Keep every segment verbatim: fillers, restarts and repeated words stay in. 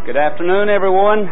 Good afternoon, everyone.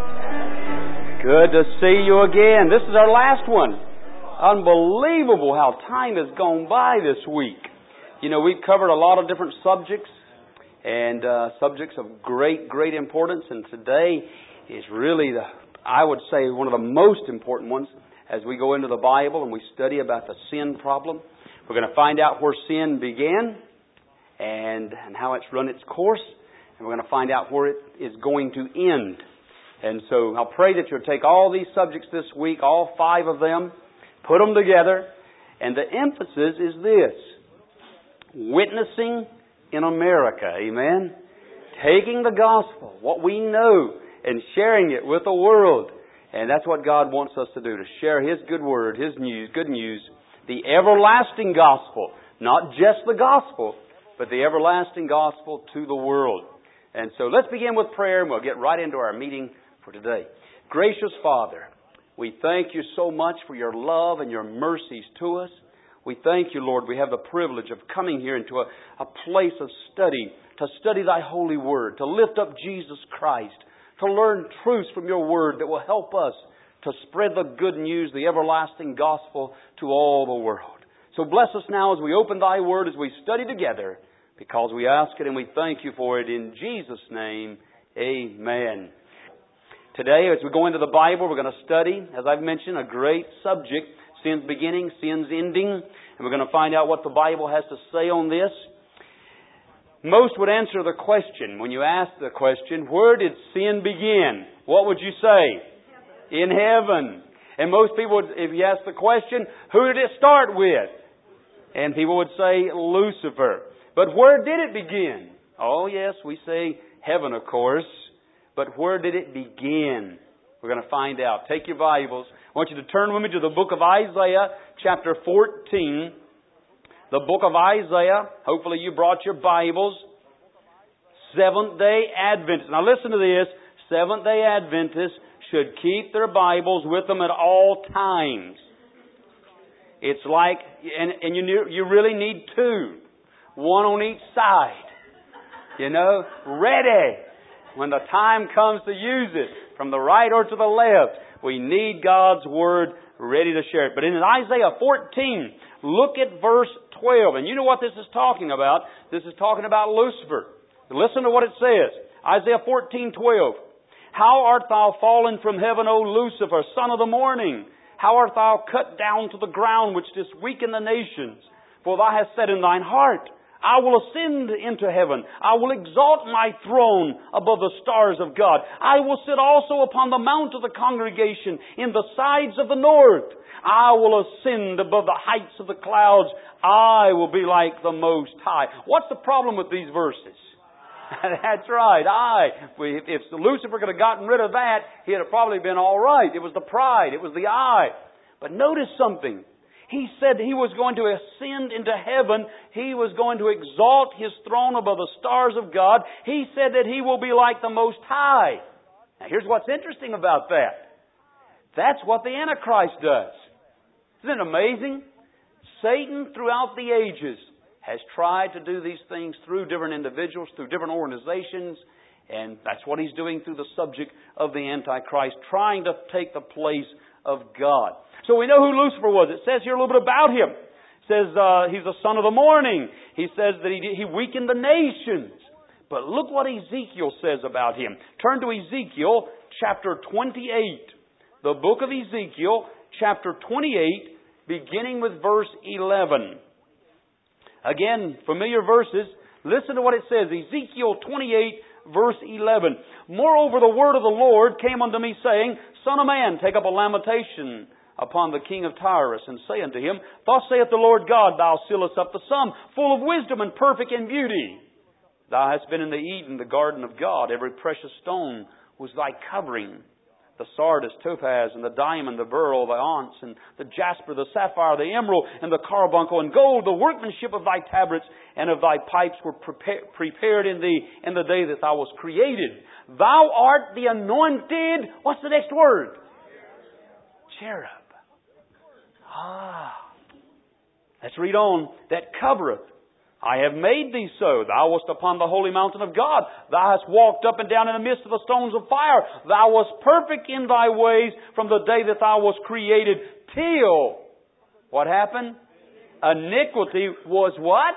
Good to see you again. This is our last one. Unbelievable how time has gone by this week. You know, we've covered a lot of different subjects and uh, subjects of great, great importance. And today is really, the, I would say, one of the most important ones as we go into the Bible and we study about the sin problem. We're going to find out where sin began and, and how it's run its course. And we're going to find out where it is going to end. And so I'll pray that you'll take all these subjects this week, all five of them, put them together. And the emphasis is this: witnessing in America. Amen? Taking the gospel, what we know, and sharing it with the world. And that's what God wants us to do, to share His good word, His news, good news, the everlasting gospel. Not just the gospel, but the everlasting gospel to the world. And so let's begin with prayer and we'll get right into our meeting for today. Gracious Father, we thank You so much for Your love and Your mercies to us. We thank You, Lord, we have the privilege of coming here into a, a place of study, to study Thy holy word, to lift up Jesus Christ, to learn truths from Your word that will help us to spread the good news, the everlasting gospel to all the world. So bless us now as we open Thy word, as we study together, because we ask it and we thank You for it in Jesus' name. Amen. Today, as we go into the Bible, we're going to study, as I've mentioned, a great subject: sin's beginning, sin's ending. And we're going to find out what the Bible has to say on this. Most would answer the question, when you ask the question, where did sin begin? What would you say? In heaven. And most people would, if you ask the question, who did it start with? And people would say Lucifer. But where did it begin? Oh yes, we say heaven, of course. But where did it begin? We're going to find out. Take your Bibles. I want you to turn with me to the book of Isaiah, chapter fourteen. The book of Isaiah. Hopefully you brought your Bibles. Seventh-day Adventists. Now listen to this. Seventh-day Adventists should keep their Bibles with them at all times. It's like, and, and you, you really need two. One on each side. You know, ready. When the time comes to use it, from the right or to the left, we need God's Word ready to share it. But in Isaiah fourteen, look at verse twelve. And you know what this is talking about? This is talking about Lucifer. Listen to what it says. Isaiah fourteen twelve. How art thou fallen from heaven, O Lucifer, son of the morning? How art thou cut down to the ground, which didst weaken the nations? For thou hast said in thine heart, I will ascend into heaven. I will exalt my throne above the stars of God. I will sit also upon the mount of the congregation in the sides of the north. I will ascend above the heights of the clouds. I will be like the Most High. What's the problem with these verses? That's right. I. If Lucifer could have gotten rid of that, he'd have probably been all right. It was the pride. It was the I. But notice something. He said he was going to ascend into heaven. He was going to exalt His throne above the stars of God. He said that He will be like the Most High. Now here's what's interesting about that. That's what the Antichrist does. Isn't it amazing? Satan throughout the ages has tried to do these things through different individuals, through different organizations. And that's what he's doing through the subject of the Antichrist, trying to take the place of God. So we know who Lucifer was. It says here a little bit about him. It says uh, he's the son of the morning. He says that he, he weakened the nations. But look what Ezekiel says about him. Turn to Ezekiel chapter twenty-eight. The book of Ezekiel chapter twenty-eight, beginning with verse eleven. Again, familiar verses. Listen to what it says. Ezekiel twenty-eight, verse eleven. Moreover, the word of the Lord came unto me, saying, Son of man, take up a lamentation upon the king of Tyrus, and say unto him, Thus saith the Lord God, Thou sealest up the sum, full of wisdom and perfect in beauty. Thou hast been in the Eden, the garden of God. Every precious stone was thy covering. The sardis, topaz, and the diamond, the beryl, the onyx, and the jasper, the sapphire, the emerald, and the carbuncle, and gold, the workmanship of thy tabrets and of thy pipes were prepa- prepared in thee in the day that thou wast created. Thou art the anointed, what's the next word? Cherub. Ah. Let's read on. That covereth. I have made thee so. Thou wast upon the holy mountain of God. Thou hast walked up and down in the midst of the stones of fire. Thou wast perfect in thy ways from the day that thou wast created till... What happened? Iniquity was what?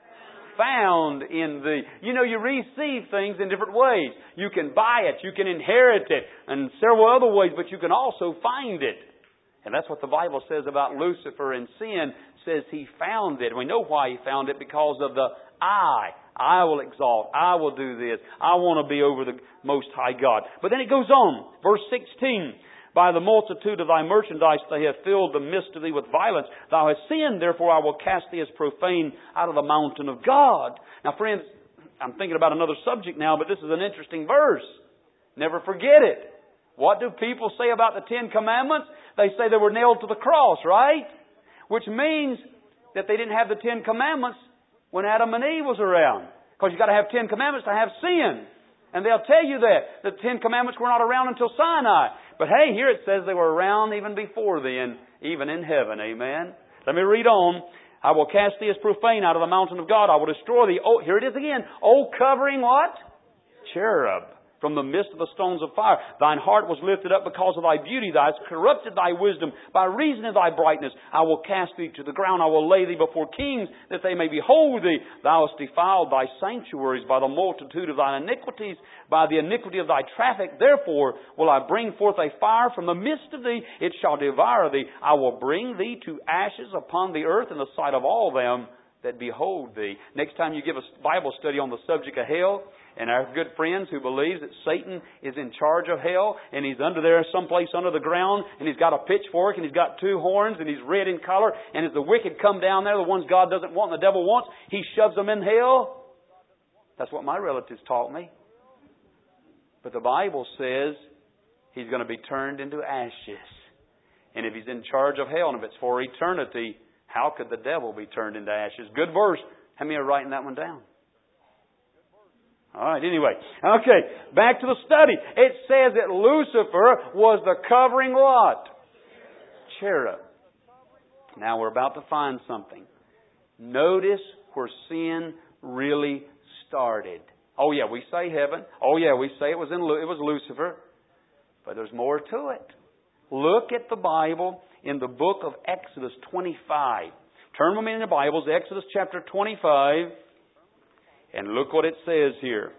Found in thee. You know, you receive things in different ways. You can buy it. You can inherit it. And several other ways, but you can also find it. And that's what the Bible says about Lucifer and sin. Says he found it. We know why he found it, because of the I. I will exalt. I will do this. I want to be over the Most High God. But then it goes on. Verse sixteen. By the multitude of thy merchandise they have filled the midst of thee with violence. Thou hast sinned, therefore I will cast thee as profane out of the mountain of God. Now friends, I'm thinking about another subject now, but this is an interesting verse. Never forget it. What do people say about the Ten Commandments? They say they were nailed to the cross, right? Which means that they didn't have the Ten Commandments when Adam and Eve was around. Because you've got to have Ten Commandments to have sin. And they'll tell you that. The Ten Commandments were not around until Sinai. But hey, here it says they were around even before then, even in heaven. Amen? Let me read on. I will cast thee as profane out of the mountain of God. I will destroy thee. Oh, here it is again. Oh, covering what? Cherub. From the midst of the stones of fire. Thine heart was lifted up because of thy beauty. Thou hast corrupted thy wisdom by reason of thy brightness. I will cast thee to the ground. I will lay thee before kings, that they may behold thee. Thou hast defiled thy sanctuaries by the multitude of thine iniquities, by the iniquity of thy traffic. Therefore will I bring forth a fire from the midst of thee. It shall devour thee. I will bring thee to ashes upon the earth in the sight of all them that behold thee. Next time you give a Bible study on the subject of hell, and our good friends who believes that Satan is in charge of hell, and he's under there someplace under the ground, and he's got a pitchfork, and he's got two horns, and he's red in color, and as the wicked come down there, the ones God doesn't want and the devil wants, he shoves them in hell. That's what my relatives taught me. But the Bible says he's going to be turned into ashes. And if he's in charge of hell, and if it's for eternity, how could the devil be turned into ashes? Good verse. How many are writing that one down? All right, anyway. Okay, back to the study. It says that Lucifer was the covering what? Cherub. Now we're about to find something. Notice where sin really started. Oh yeah, we say heaven. Oh yeah, we say it was in it was Lucifer. But there's more to it. Look at the Bible in the book of Exodus twenty-five. Turn with me in the Bibles, Exodus chapter twenty-five. And look what it says here.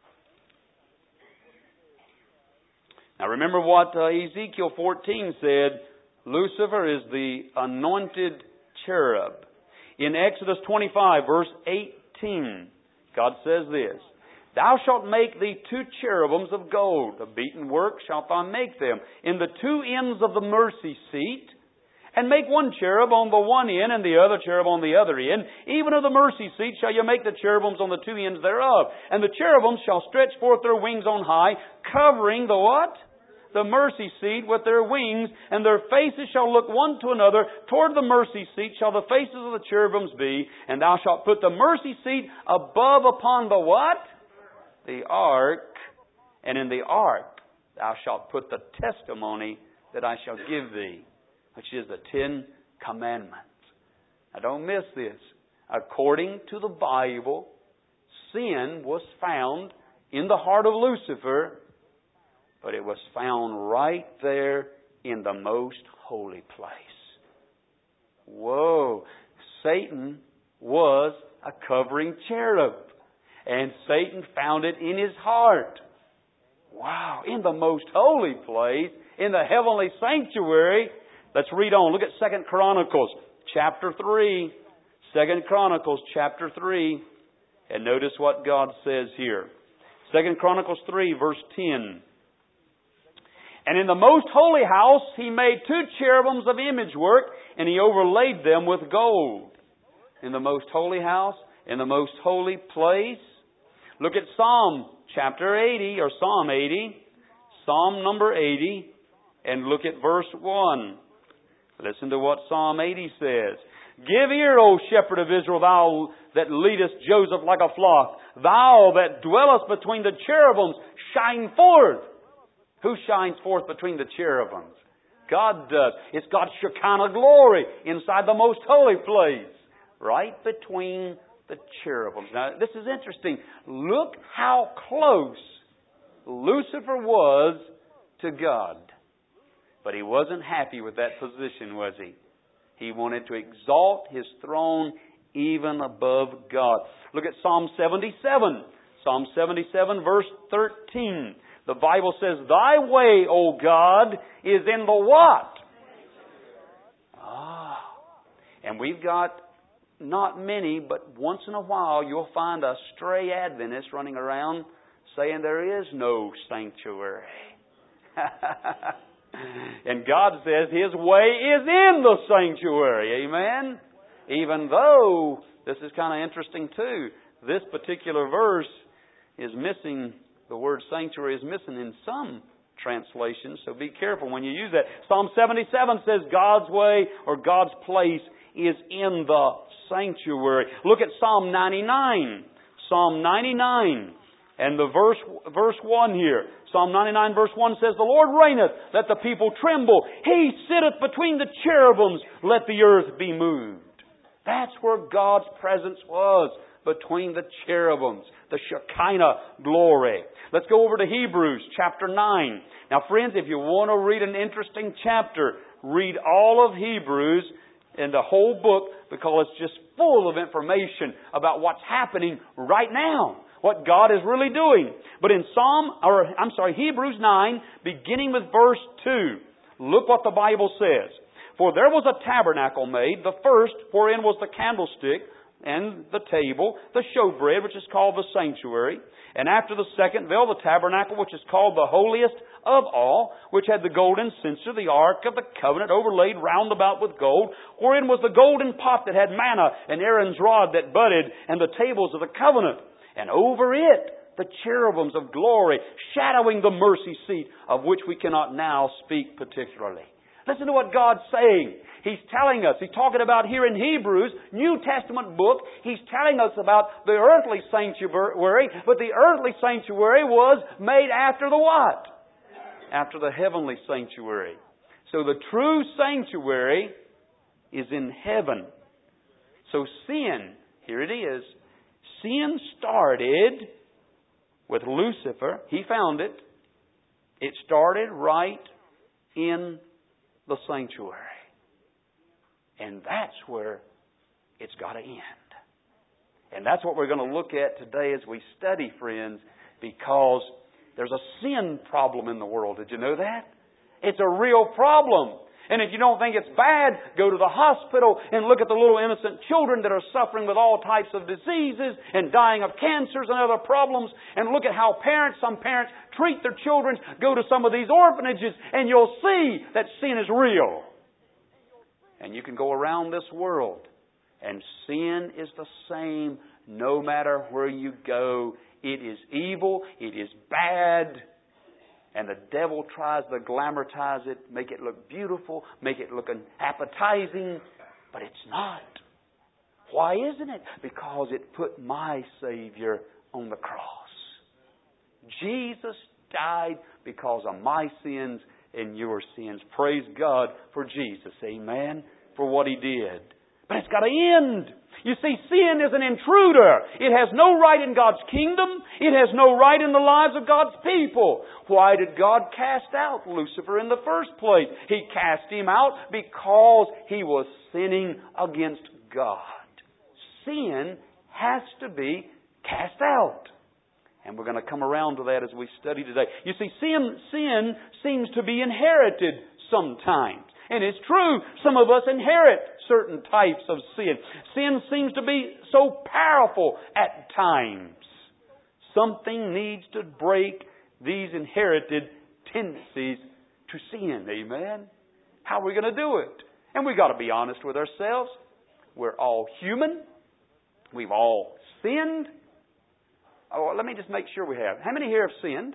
Now remember what uh, Ezekiel fourteen said. Lucifer is the anointed cherub. In Exodus twenty-five, verse eighteen, God says this. Thou shalt make thee two cherubims of gold. A beaten work shalt thou make them. In the two ends of the mercy seat. And make one cherub on the one end, and the other cherub on the other end. Even of the mercy seat shall you make the cherubims on the two ends thereof. And the cherubims shall stretch forth their wings on high, covering the what? The mercy seat with their wings, and their faces shall look one to another. Toward the mercy seat shall the faces of the cherubims be. And thou shalt put the mercy seat above upon the what? The ark. And in the ark thou shalt put the testimony that I shall give thee, which is the Ten Commandments. Now don't miss this. According to the Bible, sin was found in the heart of Lucifer, but it was found right there in the most holy place. Whoa! Satan was a covering cherub, and Satan found it in his heart. Wow! In the most holy place, in the heavenly sanctuary. Let's read on. Look at Second Chronicles chapter three. Second Chronicles chapter three. And notice what God says here. Second Chronicles three, verse ten. And in the most holy house he made two cherubims of image work, and he overlaid them with gold. In the most holy house, in the most holy place. Look at Psalm chapter eighty, or Psalm eighty. Psalm number eighty. And look at verse one. Listen to what Psalm eighty says. Give ear, O shepherd of Israel, thou that leadest Joseph like a flock. Thou that dwellest between the cherubims, shine forth. Who shines forth between the cherubims? God does. It's God's Shekinah glory inside the most holy place. Right between the cherubims. Now, this is interesting. Look how close Lucifer was to God. But he wasn't happy with that position, was he? He wanted to exalt His throne even above God. Look at Psalm seventy-seven. Psalm seventy-seven, verse thirteen. The Bible says, Thy way, O God, is in the what? Ah. And we've got not many, but once in a while you'll find a stray Adventist running around saying there is no sanctuary. And God says His way is in the sanctuary. Amen? Even though, this is kind of interesting too, this particular verse is missing, the word sanctuary is missing in some translations, so be careful when you use that. Psalm seventy-seven says God's way or God's place is in the sanctuary. Look at Psalm ninety-nine. Psalm ninety-nine. And the verse verse one here. Psalm ninety-nine verse one says, The Lord reigneth, let the people tremble. He sitteth between the cherubims, let the earth be moved. That's where God's presence was, between the cherubims, the Shekinah glory. Let's go over to Hebrews chapter nine. Now friends, if you want to read an interesting chapter, read all of Hebrews and the whole book, because it's just full of information about what's happening right now. What God is really doing. But in Psalm, or I'm sorry, Hebrews nine, beginning with verse two, look what the Bible says. For there was a tabernacle made, the first, wherein was the candlestick, and the table, the showbread, which is called the sanctuary. And after the second veil, the tabernacle, which is called the holiest of all, which had the golden censer, the ark of the covenant, overlaid round about with gold, wherein was the golden pot that had manna, and Aaron's rod that budded, and the tables of the covenant. And over it, the cherubims of glory, shadowing the mercy seat, of which we cannot now speak particularly. Listen to what God's saying. He's telling us, He's talking about here in Hebrews, New Testament book, He's telling us about the earthly sanctuary, but the earthly sanctuary was made after the what? After the heavenly sanctuary. So the true sanctuary is in heaven. So sin, here it is, sin started with Lucifer. He found it. It started right in the sanctuary. And that's where it's got to end. And that's what we're going to look at today as we study, friends, because there's a sin problem in the world. Did you know that? It's a real problem. And if you don't think it's bad, go to the hospital and look at the little innocent children that are suffering with all types of diseases and dying of cancers and other problems. And look at how parents, some parents treat their children. Go to some of these orphanages and you'll see that sin is real. And you can go around this world and sin is the same no matter where you go. It is evil. It is bad. And the devil tries to glamorize it, make it look beautiful, make it look appetizing, but it's not. Why isn't it? Because it put my Savior on the cross. Jesus died because of my sins and your sins. Praise God for Jesus. Amen. For what He did. But it's got to end. You see, sin is an intruder. It has no right in God's kingdom. It has no right in the lives of God's people. Why did God cast out Lucifer in the first place? He cast him out because he was sinning against God. Sin has to be cast out. And we're going to come around to that as we study today. You see, sin, sin seems to be inherited sometimes. And it's true, some of us inherit certain types of sin. Sin seems to be so powerful at times. Something needs to break these inherited tendencies to sin. Amen? How are we going to do it? And we've got to be honest with ourselves. We're all human. We've all sinned. Oh, let me just make sure we have. How many here have sinned?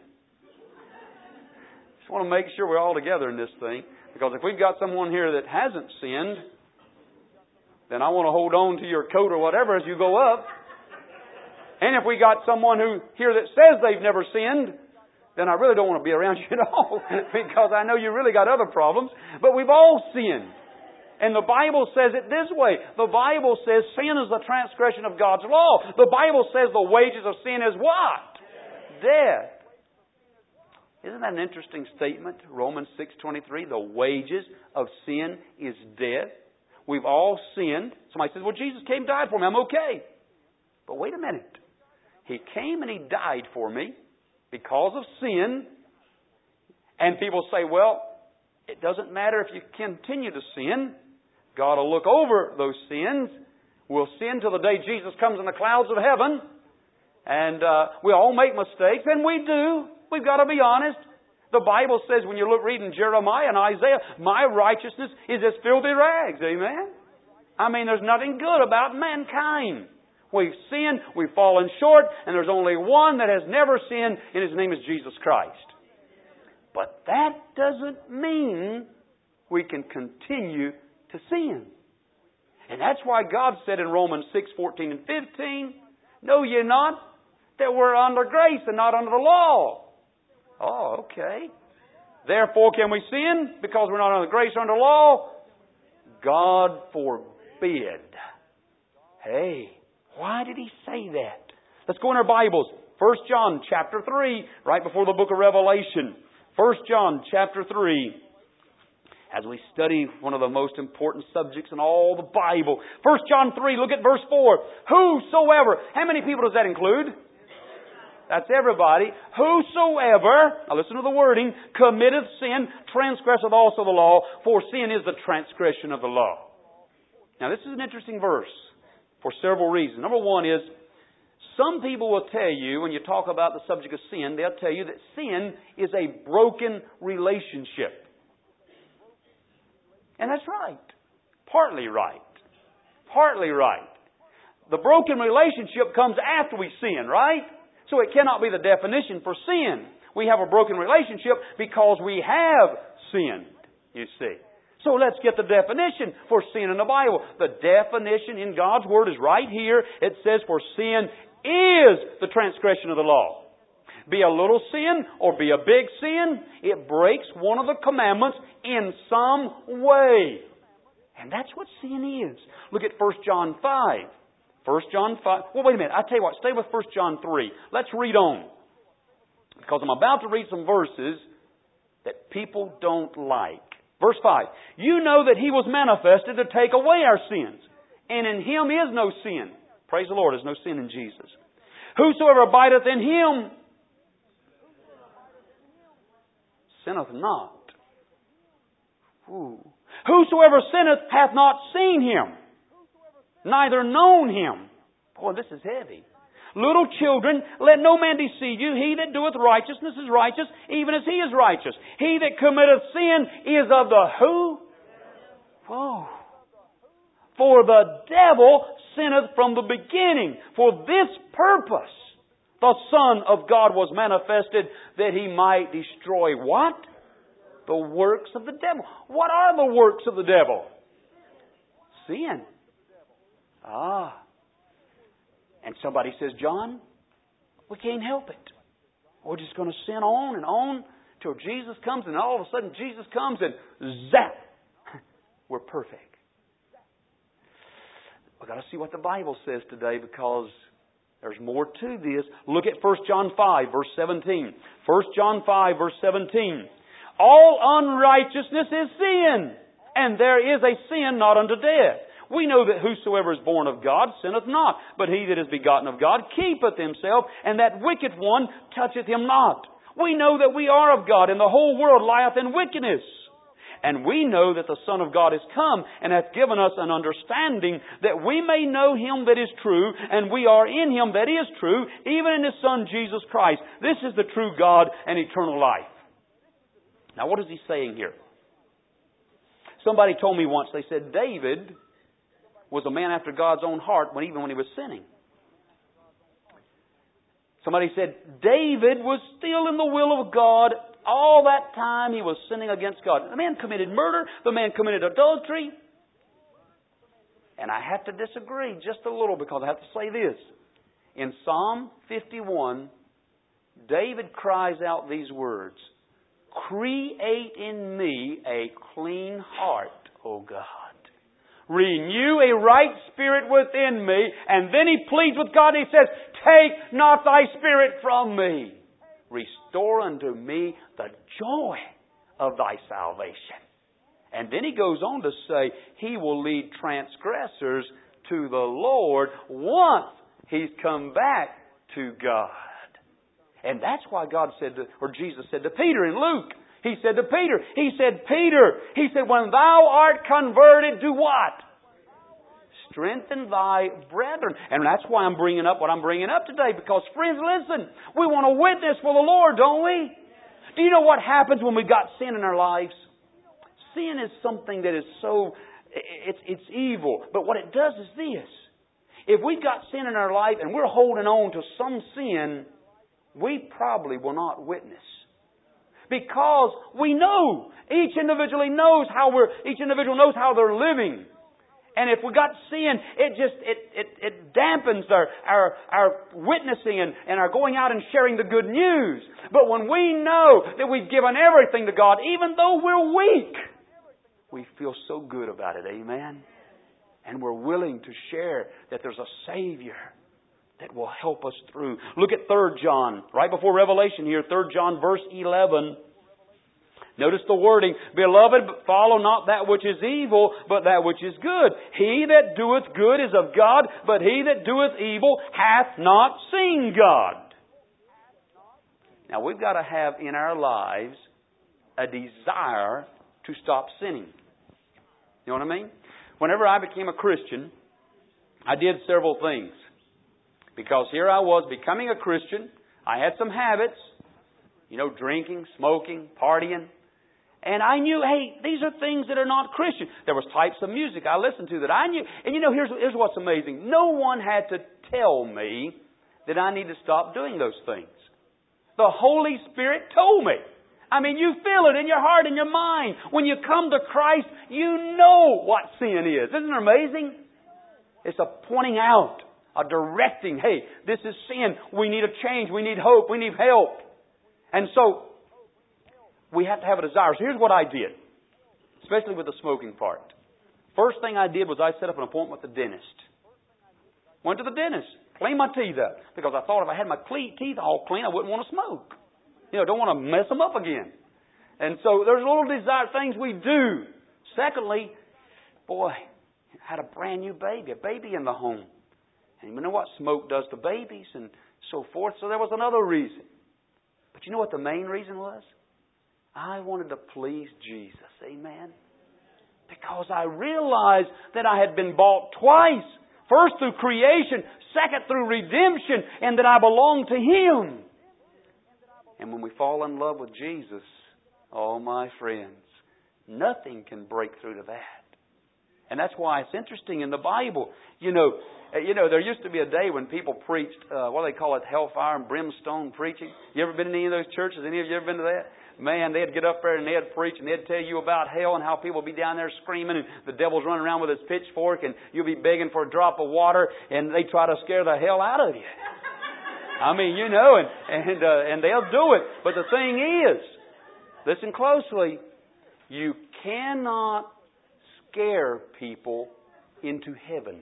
Just want to make sure we're all together in this thing. Because if we've got someone here that hasn't sinned, then I want to hold on to your coat or whatever as you go up. And if we got someone who here that says they've never sinned, then I really don't want to be around you at all. Because I know you really got other problems. But we've all sinned. And the Bible says it this way. The Bible says sin is the transgression of God's law. The Bible says the wages of sin is what? Death. Isn't that an interesting statement? Romans six twenty-three, the wages of sin is death. We've all sinned. Somebody says, well, Jesus came and died for me. I'm okay. But wait a minute. He came and He died for me because of sin. And people say, well, it doesn't matter if you continue to sin. God will look over those sins. We'll sin till the day Jesus comes in the clouds of heaven. And uh, we all make mistakes, and we do. We've got to be honest. The Bible says when you look reading Jeremiah and Isaiah, my righteousness is as filthy rags. Amen? I mean, there's nothing good about mankind. We've sinned, we've fallen short, and there's only one that has never sinned, and His name is Jesus Christ. But that doesn't mean we can continue to sin. And that's why God said in Romans six fourteen and fifteen, know ye not that we're under grace and not under the law? Oh, okay. Therefore can we sin because we're not under grace or under law? God forbid. Hey, why did He say that? Let's go in our Bibles. First John chapter three, right before the book of Revelation. First John chapter three. As we study one of the most important subjects in all the Bible. First John three, look at verse four. Whosoever. How many people does that include? That's everybody. Whosoever, now listen to the wording, committeth sin, transgresseth also the law, for sin is the transgression of the law. Now this is an interesting verse for several reasons. Number one is, some people will tell you, when you talk about the subject of sin, they'll tell you that sin is a broken relationship. And that's right. Partly right. Partly right. The broken relationship comes after we sin, right? So it cannot be the definition for sin. We have a broken relationship because we have sinned, you see. So let's get the definition for sin in the Bible. The definition in God's Word is right here. It says, for sin is the transgression of the law. Be a little sin or be a big sin, it breaks one of the commandments in some way. And that's what sin is. Look at First John five. First John five. Well, wait a minute. I tell you what. Stay with First John three. Let's read on. Because I'm about to read some verses that people don't like. Verse five. You know that He was manifested to take away our sins. And in Him is no sin. Praise the Lord. There's no sin in Jesus. Whosoever abideth in Him sinneth not. Ooh. Whosoever sinneth hath not seen Him, neither known Him. Boy, this is heavy. Little children, let no man deceive you. He that doeth righteousness is righteous, even as He is righteous. He that committeth sin is of the who? Whoa. For the devil sinneth from the beginning. For this purpose the Son of God was manifested, that He might destroy what? The works of the devil. What are the works of the devil? Sin. Ah. And somebody says, John, we can't help it. We're just going to sin on and on till Jesus comes, and all of a sudden Jesus comes and zap, we're perfect. We've got to see what the Bible says today, because there's more to this. Look at First John five, verse seventeen. First John five, verse seventeen. All unrighteousness is sin, and there is a sin not unto death. We know that whosoever is born of God sinneth not, but he that is begotten of God keepeth himself, and that wicked one toucheth him not. We know that we are of God, and the whole world lieth in wickedness. And we know that the Son of God is come, and hath given us an understanding, that we may know Him that is true, and we are in Him that is true, even in His Son Jesus Christ. This is the true God and eternal life. Now what is He saying here? Somebody told me once, they said David was a man after God's own heart, when even when he was sinning. Somebody said David was still in the will of God. All that time he was sinning against God. The man committed murder. The man committed adultery. And I have to disagree just a little, because I have to say this. In Psalm fifty-one, David cries out these words, create in me a clean heart, O God. Renew a right spirit within me. And then he pleads with God and he says, take not thy spirit from me. Restore unto me the joy of thy salvation. And then he goes on to say, he will lead transgressors to the Lord once he's come back to God. And that's why God said, to, or Jesus said to Peter in Luke, He said to Peter, He said, Peter, He said, when thou art converted, do what? Strengthen thy brethren. And that's why I'm bringing up what I'm bringing up today. Because, friends, listen, we want to witness for the Lord, don't we? Do you know what happens when we've got sin in our lives? Sin is something that is so, it's, it's evil. But what it does is this. If we've got sin in our life and we're holding on to some sin, we probably will not witness. Because we know, each individually knows how we're, each individual knows how they're living. And if we got sin, it just, it, it, it dampens our, our, our witnessing and, and our going out and sharing the good news. But when we know that we've given everything to God, even though we're weak, we feel so good about it. Amen? And we're willing to share that there's a Savior that will help us through. Look at Third John, right before Revelation here, Third John verse eleven. Notice the wording, Beloved, follow not that which is evil, but that which is good. He that doeth good is of God, but he that doeth evil hath not seen God. Now we've got to have in our lives a desire to stop sinning. You know what I mean? Whenever I became a Christian, I did several things. Because here I was becoming a Christian. I had some habits. You know, drinking, smoking, partying. And I knew, hey, these are things that are not Christian. There was types of music I listened to that I knew. And you know, here's, here's what's amazing. No one had to tell me that I need to stop doing those things. The Holy Spirit told me. I mean, you feel it in your heart and your mind. When you come to Christ, you know what sin is. Isn't it amazing? It's a pointing out, a directing. Hey, this is sin. We need a change. We need hope. We need help. And so, we have to have a desire. So here's what I did. Especially with the smoking part. First thing I did was I set up an appointment with the dentist. Went to the dentist. Cleaned my teeth up. Because I thought if I had my teeth all clean, I wouldn't want to smoke. You know, don't want to mess them up again. And so there's little desire things we do. Secondly, boy, I had a brand new baby, a baby in the home. And you know what smoke does to babies and so forth. So there was another reason. But you know what the main reason was? I wanted to please Jesus. Amen. Because I realized that I had been bought twice. First through creation, second through redemption, and that I belonged to Him. And when we fall in love with Jesus, oh my friends, nothing can break through to that. And that's why it's interesting in the Bible. You know, you know, there used to be a day when people preached, uh, what do they call it, hellfire and brimstone preaching. You ever been in any of those churches? Any of you ever been to that? Man, they'd get up there and they'd preach and they'd tell you about hell and how people would be down there screaming and the devil's running around with his pitchfork and you'll be begging for a drop of water and they try to scare the hell out of you. I mean, you know, and and uh, and they'll do it. But the thing is, listen closely, you cannot scare people into heaven.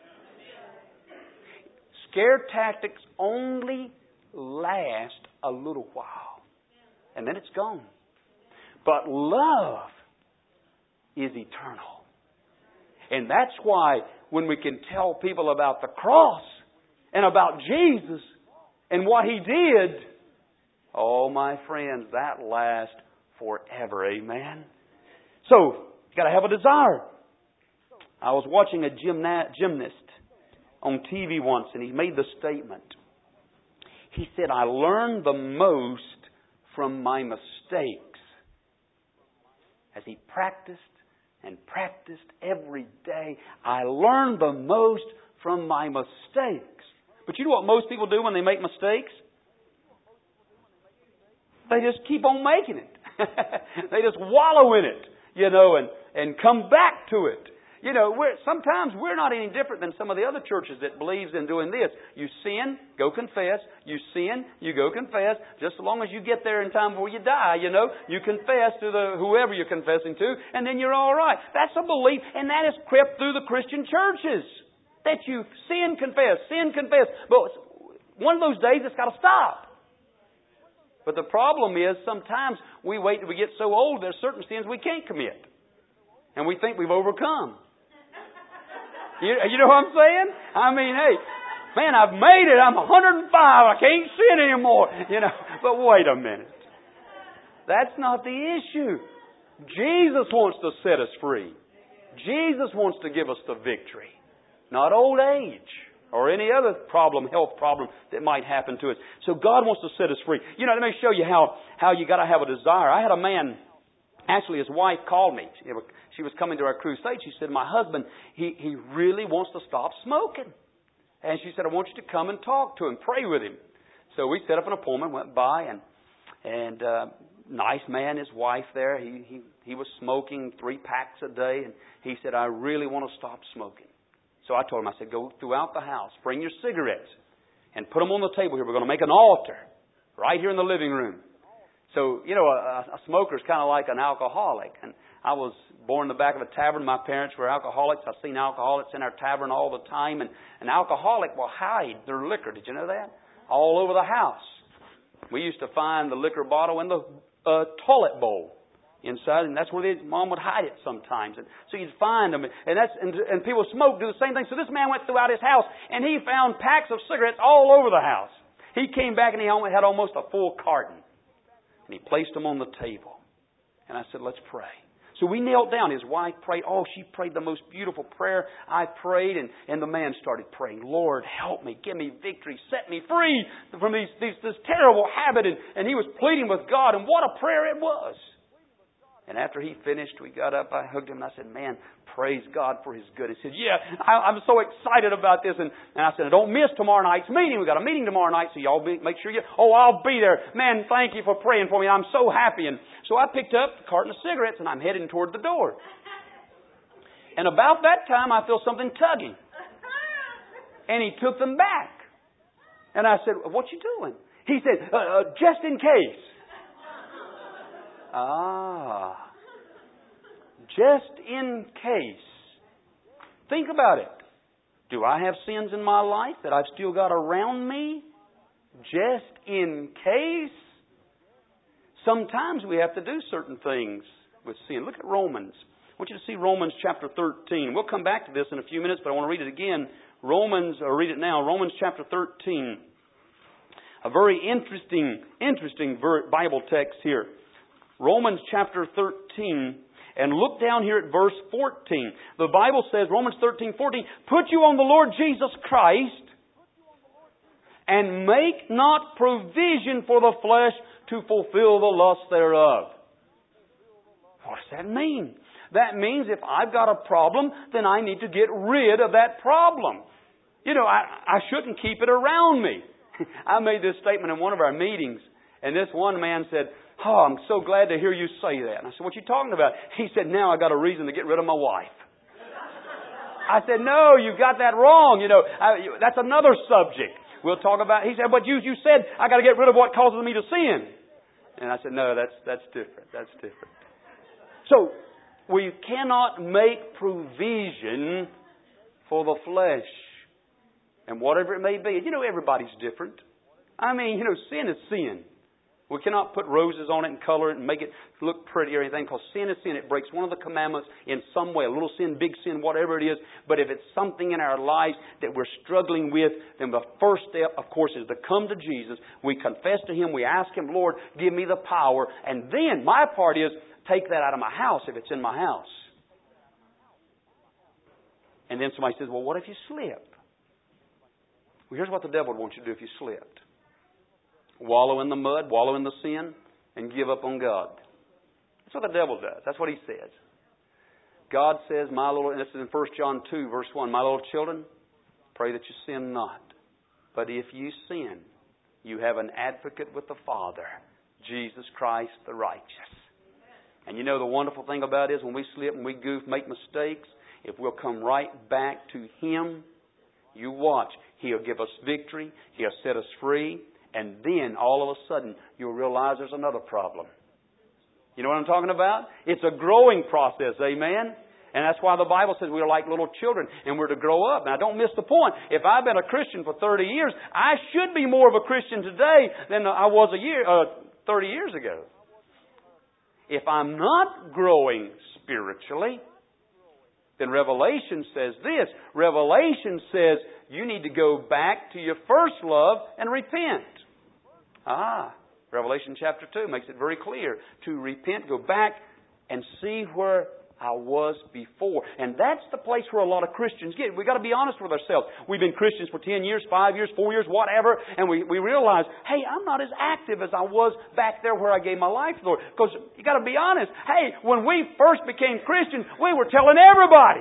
Scare tactics only last a little while. And then it's gone. But love is eternal. And that's why when we can tell people about the cross and about Jesus and what He did, oh my friends, that lasts forever. Amen. So, you got to have a desire. I was watching a gymna- gymnast on T V once and he made the statement. He said, I learned the most from my mistakes. As he practiced and practiced every day, I learned the most from my mistakes. But you know what most people do when they make mistakes? They just keep on making it. They just wallow in it, you know, and, and come back to it. You know, we're, sometimes we're not any different than some of the other churches that believes in doing this. You sin, go confess. You sin, you go confess. Just as long as you get there in time before you die, you know, you confess to the whoever you're confessing to, and then you're all right. That's a belief, and that has crept through the Christian churches. That you sin, confess, sin, confess. But one of those days, it's got to stop. But the problem is, sometimes we wait till we get so old, there's certain sins we can't commit. And we think we've overcome. You, you know what I'm saying? I mean, hey, man, I've made it. I'm one hundred five. I can't sin anymore. You know, but wait a minute. That's not the issue. Jesus wants to set us free. Jesus wants to give us the victory. Not old age or any other problem, health problem that might happen to us. So God wants to set us free. You know, let me show you how, how you got to have a desire. I had a man, actually his wife called me. She was coming to our crusade. She said, my husband, he, he really wants to stop smoking. And she said, I want you to come and talk to him, pray with him. So we set up an appointment, went by, and and uh, nice man, his wife there. He, he, he was smoking three packs a day. And he said, I really want to stop smoking. So I told him, I said, go throughout the house, bring your cigarettes, and put them on the table here. We're going to make an altar right here in the living room. So, you know, a, a smoker is kind of like an alcoholic. And I was born in the back of a tavern. My parents were alcoholics. I've seen alcoholics in our tavern all the time. And an alcoholic will hide their liquor. Did you know that? All over the house. We used to find the liquor bottle in the uh, toilet bowl inside, and that's where they, Mom would hide it sometimes. And so you'd find them, and that's and, and people smoke, do the same thing. So this man went throughout his house, and he found packs of cigarettes all over the house. He came back, and he had almost a full carton. And he placed them on the table. And I said, let's pray. So we knelt down. His wife prayed. Oh, she prayed the most beautiful prayer. I prayed, and, and the man started praying, Lord, help me, give me victory, set me free from these, these, this terrible habit. And, and he was pleading with God, and what a prayer it was. And after he finished, we got up, I hugged him, and I said, man, praise God for His good. He said, yeah, I, I'm so excited about this. And, and I said, don't miss tomorrow night's meeting. We've got a meeting tomorrow night, so y'all be, make sure you... Oh, I'll be there. Man, thank you for praying for me. I'm so happy. And so I picked up a carton of cigarettes, and I'm heading toward the door. And about that time, I feel something tugging. And he took them back. And I said, what you doing? He said, uh, uh, just in case. Ah, just in case. Think about it. Do I have sins in my life that I've still got around me? Just in case. Sometimes we have to do certain things with sin. Look at Romans. I want you to see Romans chapter thirteen. We'll come back to this in a few minutes, but I want to read it again. Romans, or read it now. Romans chapter thirteen. A very interesting, interesting Bible text here. Romans chapter thirteen, and look down here at verse fourteen. The Bible says, Romans thirteen, fourteen, put you on the Lord Jesus Christ and make not provision for the flesh to fulfill the lust thereof. What does that mean? That means if I've got a problem, then I need to get rid of that problem. You know, I, I shouldn't keep it around me. I made this statement in one of our meetings, and this one man said, oh, I'm so glad to hear you say that. And I said, what are you talking about? He said, now I got a reason to get rid of my wife. I said, no, you got that wrong. You know, I, that's another subject. We'll talk about. He said, but you you said I got to get rid of what causes me to sin. And I said, no, that's that's different. That's different. So we cannot make provision for the flesh, and whatever it may be. You know, everybody's different. I mean, you know, sin is sin. We cannot put roses on it and color it and make it look pretty or anything, because sin is sin. It breaks one of the commandments in some way, a little sin, big sin, whatever it is. But if it's something in our lives that we're struggling with, then the first step, of course, is to come to Jesus. We confess to Him. We ask Him, Lord, give me the power. And then my part is take that out of my house if it's in my house. And then somebody says, well, what if you slip? Well, here's what the devil would want you to do if you slipped. Wallow in the mud, wallow in the sin, and give up on God. That's what the devil does. That's what he says. God says, my little, and this is in First John two, verse one, my little children, pray that you sin not. But if you sin, you have an advocate with the Father, Jesus Christ the righteous. And you know the wonderful thing about it is when we slip and we goof, make mistakes, if we'll come right back to Him, you watch. He'll give us victory. He'll set us free. And then, all of a sudden, you'll realize there's another problem. You know what I'm talking about? It's a growing process, amen? And that's why the Bible says we're like little children and we're to grow up. Now, don't miss the point. If I've been a Christian for thirty years, I should be more of a Christian today than I was a year, uh, thirty years ago. If I'm not growing spiritually, then Revelation says this. Revelation says you need to go back to your first love and repent. Ah, Revelation chapter two makes it very clear. To repent, go back and see where I was before. And that's the place where a lot of Christians get. We've got to be honest with ourselves. We've been Christians for ten years, five years, four years, whatever. And we, we realize, hey, I'm not as active as I was back there where I gave my life to the Lord. Because you got to be honest. Hey, when we first became Christians, we were telling everybody.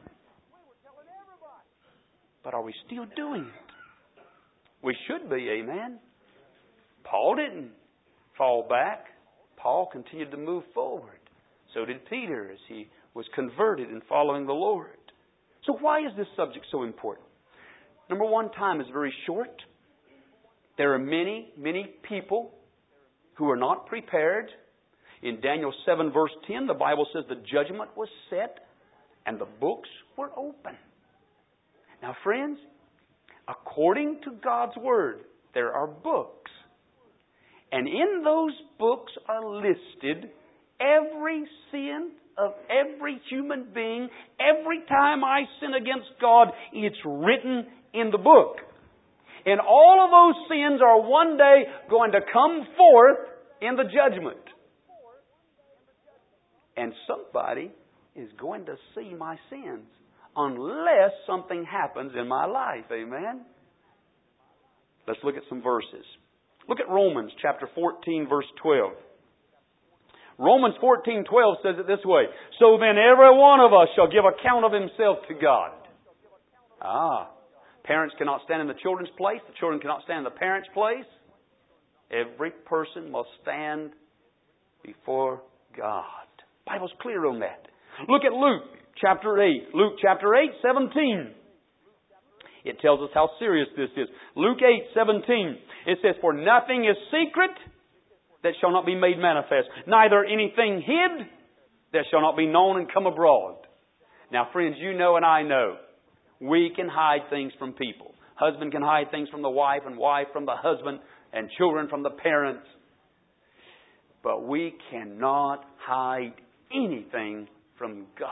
But are we still doing it? We should be, amen. Paul didn't fall back. Paul continued to move forward. So did Peter as he was converted and following the Lord. So why is this subject so important? Number one, time is very short. There are many, many people who are not prepared. In Daniel seven verse ten, the Bible says the judgment was set and the books were open. Now friends, according to God's Word, there are books. And in those books are listed every sin of every human being. Every time I sin against God, it's written in the book. And all of those sins are one day going to come forth in the judgment. And somebody is going to see my sins unless something happens in my life. Amen? Let's look at some verses. Look at Romans chapter fourteen, verse twelve. Romans fourteen twelve says it this way. So then every one of us shall give account of himself to God. Ah. Parents cannot stand in the children's place. The children cannot stand in the parents' place. Every person must stand before God. The Bible's clear on that. Look at Luke chapter eight. Luke chapter eight, seventeen. It tells us how serious this is. Luke eight, seventeen. It says, for nothing is secret that shall not be made manifest. Neither anything hid that shall not be known and come abroad. Now, friends, you know and I know we can hide things from people. Husband can hide things from the wife, and wife from the husband, and children from the parents. But we cannot hide anything from God.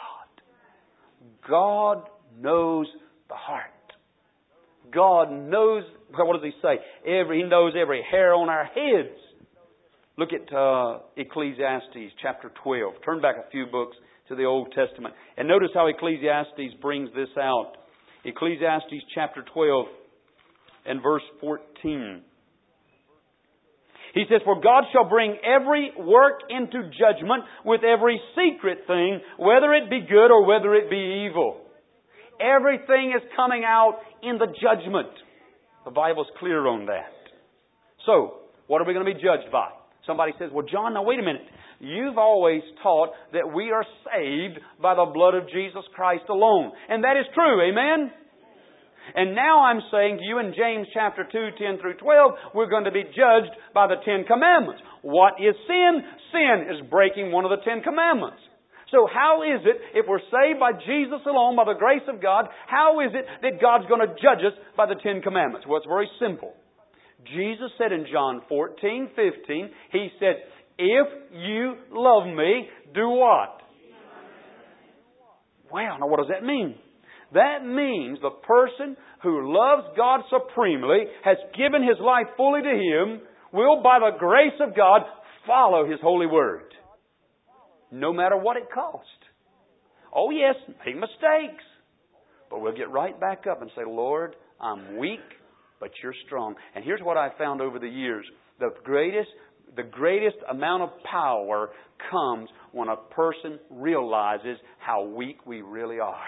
God knows the heart. God knows, what does He say? Every, He knows every hair on our heads. Look at uh, Ecclesiastes chapter twelve. Turn back a few books to the Old Testament. And notice how Ecclesiastes brings this out. Ecclesiastes chapter twelve and verse fourteen. He says, for God shall bring every work into judgment with every secret thing, whether it be good or whether it be evil. Everything is coming out in the judgment. The Bible's clear on that. So, what are we going to be judged by? Somebody says, well, John, now wait a minute. You've always taught that we are saved by the blood of Jesus Christ alone. And that is true, amen? And now I'm saying to you in James chapter two, ten through twelve, we're going to be judged by the Ten Commandments. What is sin? Sin is breaking one of the Ten Commandments. So how is it, if we're saved by Jesus alone, by the grace of God, how is it that God's going to judge us by the Ten Commandments? Well, it's very simple. Jesus said in John fourteen, fifteen, He said, if you love me, do what? Well, now what does that mean? That means the person who loves God supremely, has given his life fully to Him, will by the grace of God follow His holy word. No matter what it costs. Oh yes, make mistakes. But we'll get right back up and say, Lord, I'm weak, but You're strong. And here's what I've found over the years. The greatest, the greatest amount of power comes when a person realizes how weak we really are.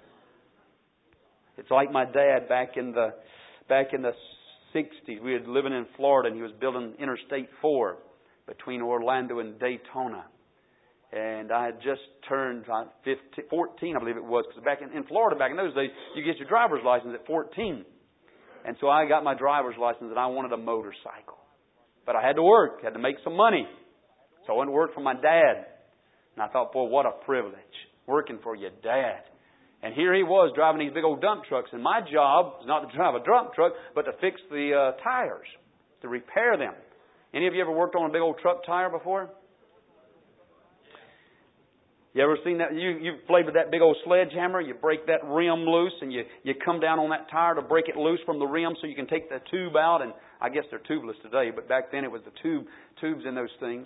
It's like my dad back in the back in the sixties. We were living in Florida and he was building Interstate four between Orlando and Daytona. And I had just turned fifteen, fourteen, I believe it was, because back in, in Florida, back in those days, you get your driver's license at fourteen. And so I got my driver's license and I wanted a motorcycle. But I had to work, had to make some money. So I went to work for my dad. And I thought, boy, what a privilege, working for your dad. And here he was driving these big old dump trucks. And my job was not to drive a dump truck, but to fix the uh, tires, to repair them. Any of you ever worked on a big old truck tire before? You ever seen that? You, you've played with that big old sledgehammer. You break that rim loose and you, you come down on that tire to break it loose from the rim so you can take the tube out. And I guess they're tubeless today, but back then it was the tube tubes in those things.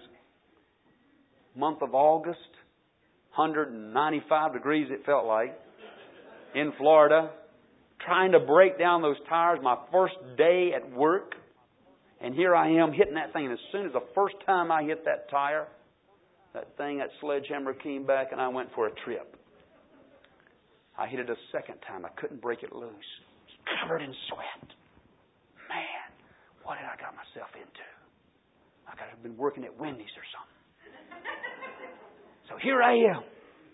Month of August, one hundred ninety-five degrees it felt like, in Florida, trying to break down those tires. My first day at work. And here I am hitting that thing. And as soon as the first time I hit that tire, that thing, that sledgehammer came back and I went for a trip. I hit it a second time. I couldn't break it loose. It's covered in sweat. Man, what did I got myself into? I could have been working at Wendy's or something. So here I am.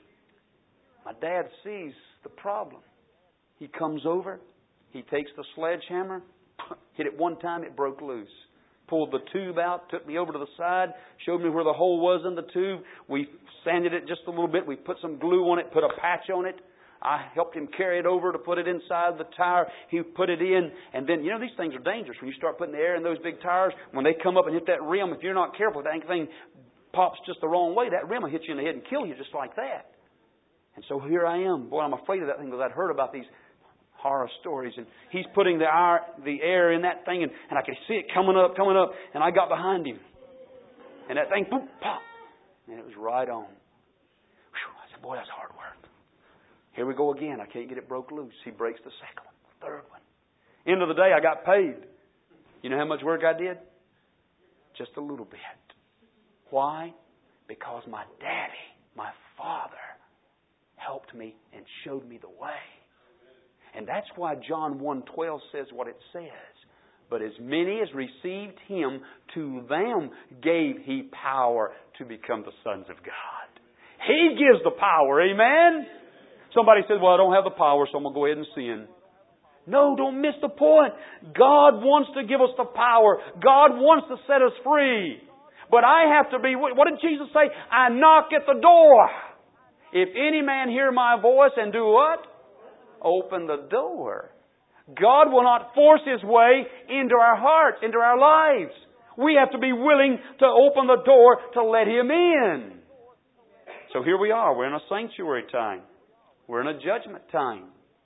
My dad sees the problem. He comes over. He takes the sledgehammer. Hit it one time, it broke loose. Pulled the tube out, took me over to the side, showed me where the hole was in the tube. We sanded it just a little bit. We put some glue on it, put a patch on it. I helped him carry it over to put it inside the tire. He put it in. And then, you know, these things are dangerous. When you start putting the air in those big tires, when they come up and hit that rim, if you're not careful, that thing pops just the wrong way. That rim will hit you in the head and kill you just like that. And so here I am. Boy, I'm afraid of that thing because I'd heard about these horror stories. And he's putting the air, the air in that thing, and, and I could see it coming up, coming up. And I got behind him. And that thing, boom, pop. And it was right on. Whew, I said, boy, that's hard work. Here we go again. I can't get it broke loose. He breaks the second one, the third one. End of the day, I got paid. You know how much work I did? Just a little bit. Why? Because my daddy, my father, helped me and showed me the way. And that's why John one twelve says what it says. But as many as received Him, to them gave He power to become the sons of God. He gives the power. Amen? Somebody says, well, I don't have the power, so I'm going to go ahead and sin. No, don't miss the point. God wants to give us the power. God wants to set us free. But I have to be, what did Jesus say? I knock at the door. If any man hear my voice and do what? Open the door. God will not force His way into our hearts, into our lives. We have to be willing to open the door to let Him in. So here we are. We're in a sanctuary time. We're in a judgment time.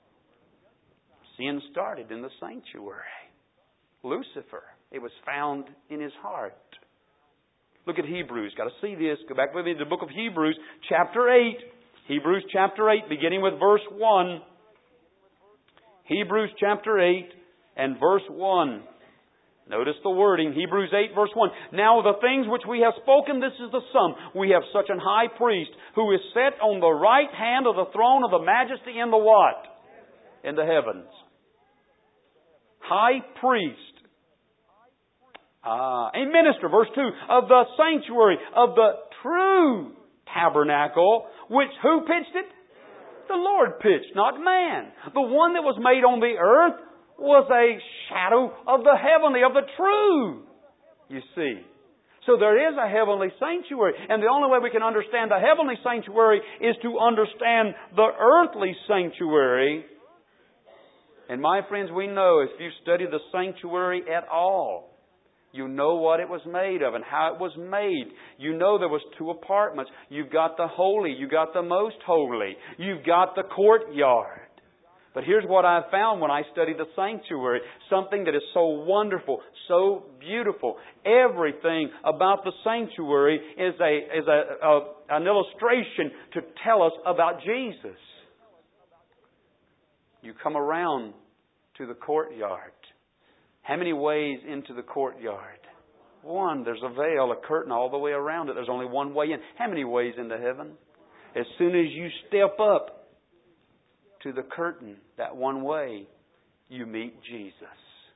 Sin started in the sanctuary. Lucifer, it was found in his heart. Look at Hebrews. Got to see this. Go back with me to the book of Hebrews, chapter eight. Hebrews chapter eight, beginning with verse one. Hebrews chapter eight and verse one. Notice the wording. Hebrews eight verse one. Now the things which we have spoken, this is the sum. We have such an high priest who is set on the right hand of the throne of the majesty in the what? In the heavens. High priest. Uh, a minister, verse two, of the sanctuary, of the true tabernacle, which who pitched it? The Lord pitched, not man. The one that was made on the earth was a shadow of the heavenly, of the true. You see. So there is a heavenly sanctuary. And the only way we can understand the heavenly sanctuary is to understand the earthly sanctuary. And my friends, we know if you study the sanctuary at all, you know what it was made of and how it was made. You know there was two apartments. You've got the holy. You've got the most holy. You've got the courtyard. But here's what I found when I studied the sanctuary. Something that is so wonderful, so beautiful. Everything about the sanctuary is a is a, a an illustration to tell us about Jesus. You come around to the courtyard. How many ways into the courtyard? One. There's a veil, a curtain all the way around it. There's only one way in. How many ways into heaven? As soon as you step up to the curtain, that one way, you meet Jesus.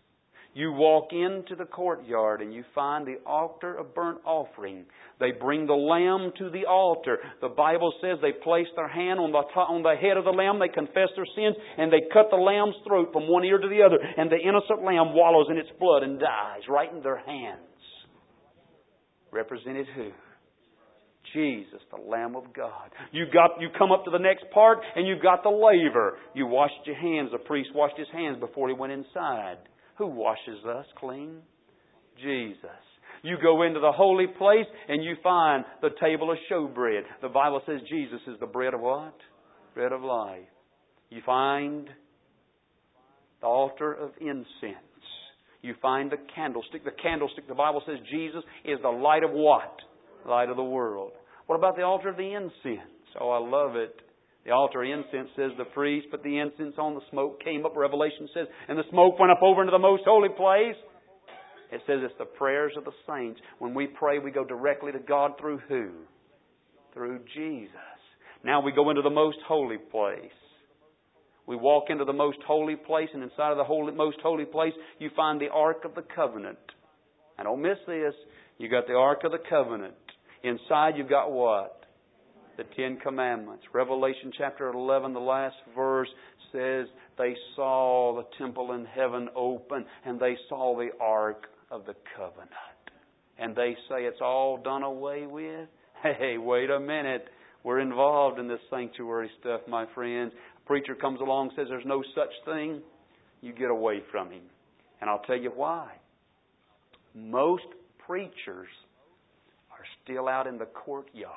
You walk into the courtyard and you find the altar of burnt offering. They bring the lamb to the altar. The Bible says they place their hand on the top, on the head of the lamb. They confess their sins and they cut the lamb's throat from one ear to the other. And the innocent lamb wallows in its blood and dies right in their hands. Represented who? Jesus, the Lamb of God. You got, you come up to the next part and you've got the laver. You washed your hands. The priest washed his hands before he went inside. Who washes us clean? Jesus. You go into the holy place and you find the table of showbread. The Bible says Jesus is the bread of what? Bread of life. You find the altar of incense. You find the candlestick. The candlestick, the Bible says Jesus is the light of what? Light of the world. What about the altar of the incense? Oh, I love it. The altar of incense says the priest put the incense on, the smoke came up, Revelation says, and the smoke went up over into the most holy place. It says it's the prayers of the saints. When we pray, we go directly to God through who? Through Jesus. Now we go into the most holy place. We walk into the most holy place, and inside of the holy, most holy place, you find the Ark of the Covenant. Now don't miss this. You got the Ark of the Covenant. Inside you've got what? The Ten Commandments. Revelation chapter eleven, the last verse says, they saw the temple in heaven open, and they saw the Ark of the Covenant. And they say it's all done away with? Hey, wait a minute. We're involved in this sanctuary stuff, my friends. A preacher comes along and says there's no such thing. You get away from him. And I'll tell you why. Most preachers are still out in the courtyard.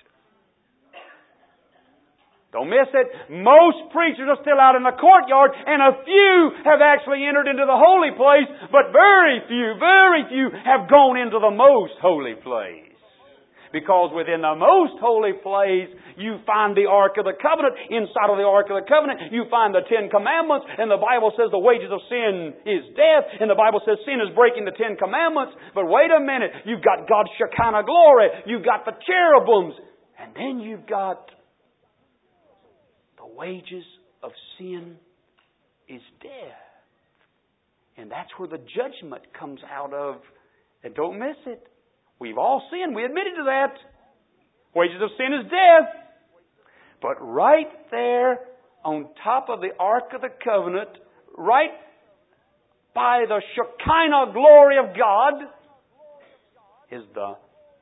Don't miss it. Most preachers are still out in the courtyard, and a few have actually entered into the holy place, but very few, very few have gone into the most holy place. Because within the most holy place, you find the Ark of the Covenant. Inside of the Ark of the Covenant, you find the Ten Commandments. And the Bible says the wages of sin is death. And the Bible says sin is breaking the Ten Commandments. But wait a minute. You've got God's Shekinah glory. You've got the cherubims. And then you've got the wages of sin is death. And that's where the judgment comes out of. And don't miss it. We've all sinned. We admitted to that. Wages of sin is death. But right there on top of the Ark of the Covenant, right by the Shekinah glory of God, is the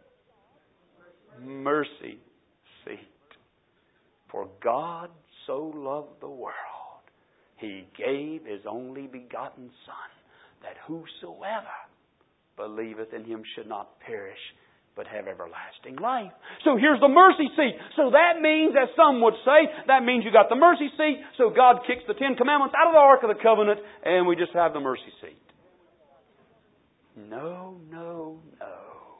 mercy seat. For God so loved the world, He gave His only begotten Son, that whosoever believeth in Him should not perish, but have everlasting life. So here's the mercy seat. So that means, as some would say, that means you got the mercy seat. So God kicks the Ten Commandments out of the Ark of the Covenant, and we just have the mercy seat. No, no, no.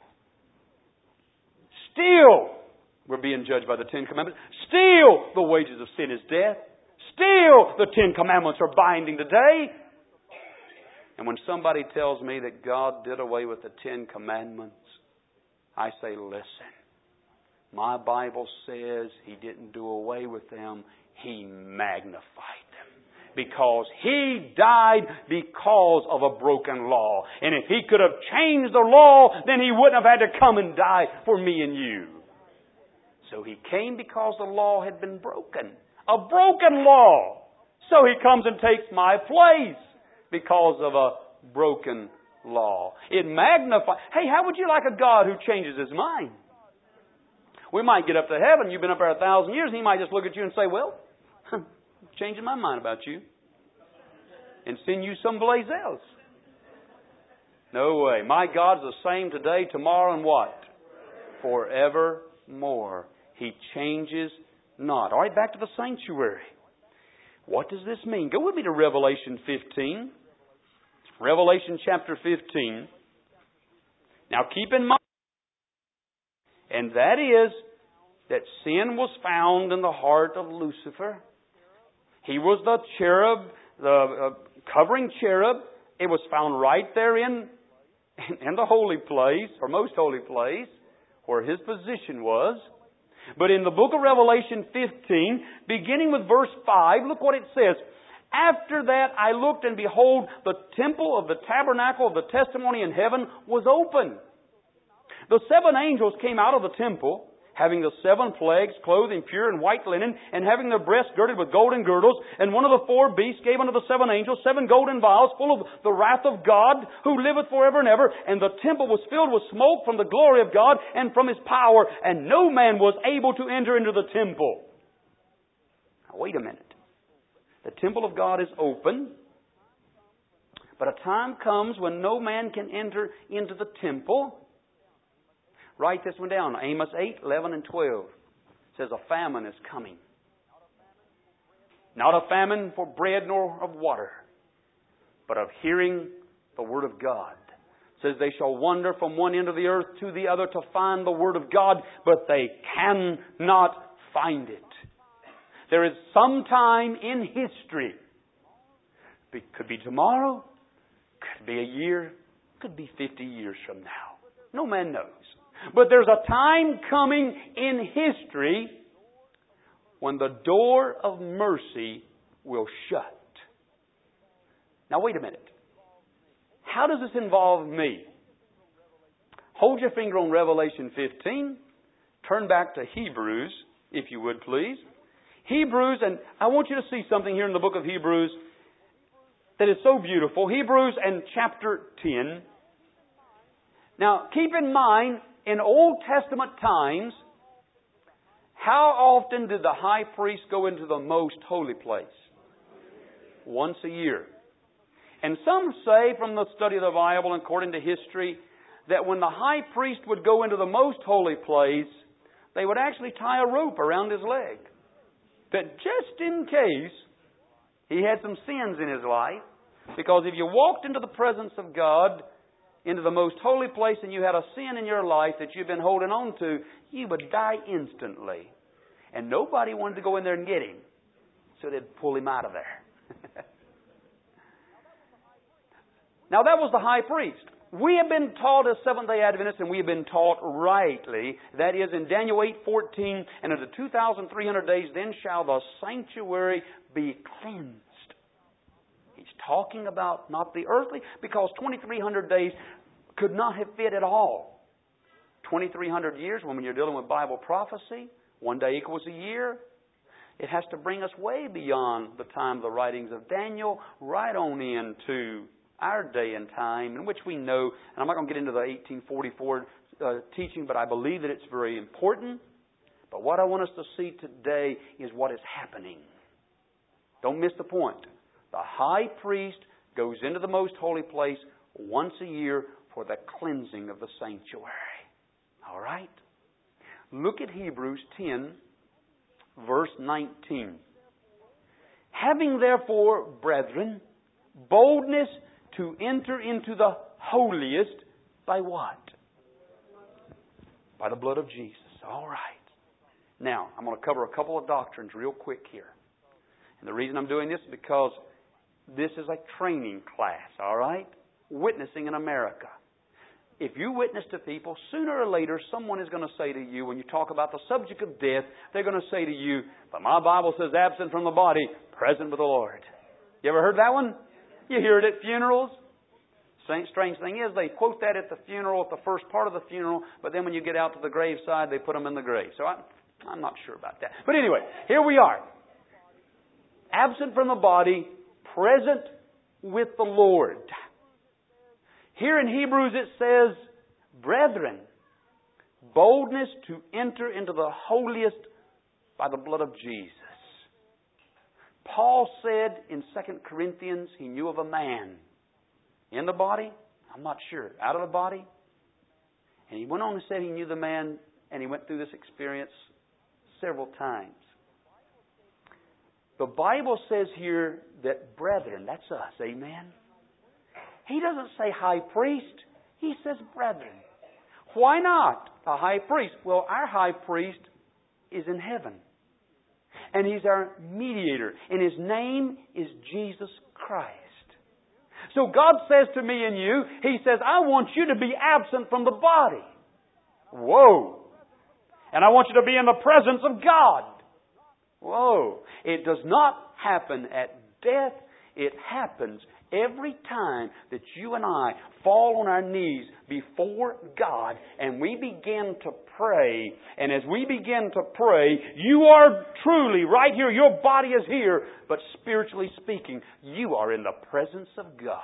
Still, we're being judged by the Ten Commandments. Still, the wages of sin is death. Still, the Ten Commandments are binding today. And when somebody tells me that God did away with the Ten Commandments, I say, listen, my Bible says He didn't do away with them. He magnified them. Because He died because of a broken law. And if He could have changed the law, then He wouldn't have had to come and die for me and you. So He came because the law had been broken. A broken law. So He comes and takes my place because of a broken law. It magnifies. Hey, how would you like a God who changes His mind? We might get up to heaven. You've been up there a thousand years. And He might just look at you and say, well, I'm changing my mind about you. And send you someplace else. No way. My God's the same today, tomorrow, and what? Forevermore. He changes not. All right, back to the sanctuary. What does this mean? Go with me to Revelation fifteen. Revelation chapter fifteen. Now keep in mind, and that is that sin was found in the heart of Lucifer. He was the cherub, the uh, covering cherub. It was found right there in, in the holy place, or most holy place, where his position was. But in the book of Revelation fifteen, beginning with verse five, look what it says. After that I looked, and behold, the temple of the tabernacle of the testimony in heaven was open. The seven angels came out of the temple, having the seven plagues, clothed in pure and white linen, and having their breasts girded with golden girdles. And one of the four beasts gave unto the seven angels seven golden vials full of the wrath of God, who liveth forever and ever. And the temple was filled with smoke from the glory of God and from His power, and no man was able to enter into the temple. Now, wait a minute. The temple of God is open, but a time comes when no man can enter into the temple. Write this one down. Amos eight, eleven, and twelve. It says a famine is coming. Not a famine for bread nor of water, but of hearing the Word of God. It says they shall wander from one end of the earth to the other to find the Word of God, but they cannot find it. There is some time in history. It could be tomorrow, could be a year, could be fifty years from now. No man knows. But there's a time coming in history when the door of mercy will shut. Now wait a minute. How does this involve me? Hold your finger on Revelation fifteen. Turn back to Hebrews, if you would please. Hebrews, and I want you to see something here in the book of Hebrews that is so beautiful. Hebrews and chapter ten. Now, keep in mind, in Old Testament times, how often did the high priest go into the most holy place? Once a year. And some say from the study of the Bible, according to history, that when the high priest would go into the most holy place, they would actually tie a rope around his leg. That just in case he had some sins in his life, because if you walked into the presence of God, into the most holy place, and you had a sin in your life that you've been holding on to, you would die instantly. And nobody wanted to go in there and get him. So they'd pull him out of there. Now that was the high priest. We have been taught as Seventh-day Adventists, and we have been taught rightly, that is in Daniel eight fourteen, and unto two thousand three hundred days, then shall the sanctuary be cleansed. He's talking about not the earthly, because twenty-three hundred days could not have fit at all. twenty-three hundred years, when you're dealing with Bible prophecy, one day equals a year. It has to bring us way beyond the time of the writings of Daniel, right on into our day and time, in which we know, and I'm not going to get into the eighteen forty-four uh, teaching, but I believe that it's very important. But what I want us to see today is what is happening. Don't miss the point. The high priest goes into the most holy place once a year for the cleansing of the sanctuary. All right? Look at Hebrews ten, verse nineteen. Having therefore, brethren, boldness to enter into the holiest by what? By the blood of Jesus. All right. Now, I'm going to cover a couple of doctrines real quick here. And the reason I'm doing this is because this is a training class, all right? Witnessing in America. If you witness to people, sooner or later someone is going to say to you, when you talk about the subject of death, they're going to say to you, but my Bible says absent from the body, present with the Lord. You ever heard that one? You hear it at funerals. Strange thing is, they quote that at the funeral, at the first part of the funeral, but then when you get out to the graveside, they put them in the grave. So I, I'm not sure about that. But anyway, here we are. Absent from the body, present with the Lord. Here in Hebrews it says, brethren, boldness to enter into the holiest by the blood of Jesus. Paul said in Second Corinthians, he knew of a man in the body, I'm not sure, out of the body. And he went on and said he knew the man, and he went through this experience several times. The Bible says here that brethren, that's us, amen? He doesn't say high priest, he says brethren. Why not a high priest? Well, our high priest is in heaven. And He's our mediator. And His name is Jesus Christ. So God says to me and you, He says, I want you to be absent from the body. Whoa. And I want you to be in the presence of God. Whoa. It does not happen at death. It happens every time that you and I fall on our knees before God and we begin to pray. And as we begin to pray, you are truly right here. Your body is here. But spiritually speaking, you are in the presence of God.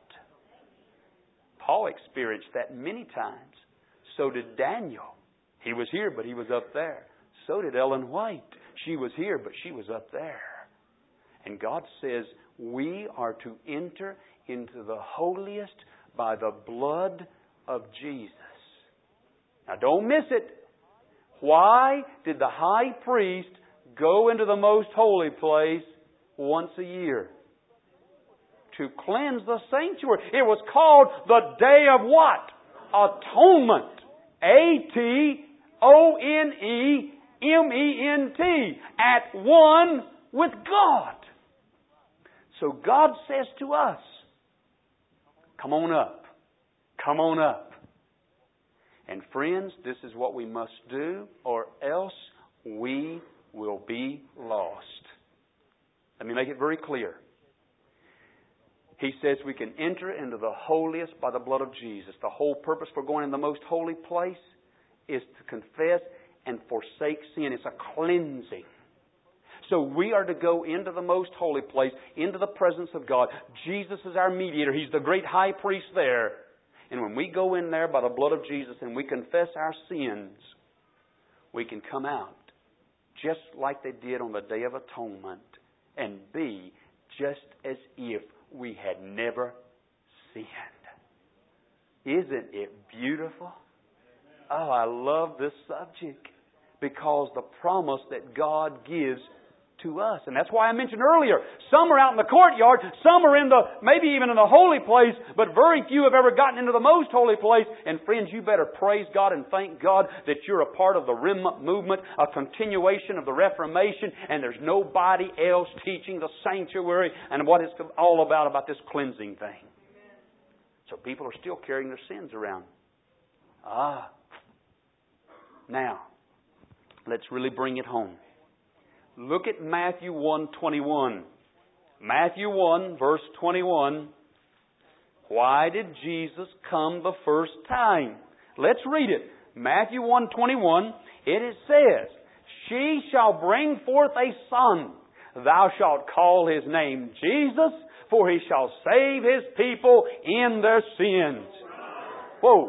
Paul experienced that many times. So did Daniel. He was here, but he was up there. So did Ellen White. She was here, but she was up there. And God says we are to enter into the holiest by the blood of Jesus. Now don't miss it. Why did the high priest go into the most holy place once a year? To cleanse the sanctuary. It was called the Day of what? Atonement. A T O N E M E N T. At one with God. So God says to us, come on up. Come on up. And friends, this is what we must do, or else we will be lost. Let me make it very clear. He says we can enter into the holiest by the blood of Jesus. The whole purpose for going in the most holy place is to confess and forsake sin. It's a cleansing. So we are to go into the most holy place, into the presence of God. Jesus is our mediator. He's the great high priest there. And when we go in there by the blood of Jesus and we confess our sins, we can come out just like they did on the Day of Atonement and be just as if we had never sinned. Isn't it beautiful? Oh, I love this subject because the promise that God gives to us. And that's why I mentioned earlier, some are out in the courtyard, some are in the, maybe even in the holy place, but very few have ever gotten into the most holy place. And friends, you better praise God and thank God that you're a part of the Remnant movement, a continuation of the Reformation, and there's nobody else teaching the sanctuary and what it's all about, about this cleansing thing. So people are still carrying their sins around. Ah. Now, let's really bring it home. Look at Matthew one twenty-one. Matthew one, verse twenty-one. Why did Jesus come the first time? Let's read it. Matthew one twenty-one. It says, She shall bring forth a son. Thou shalt call his name Jesus, for he shall save his people in their sins. Whoa.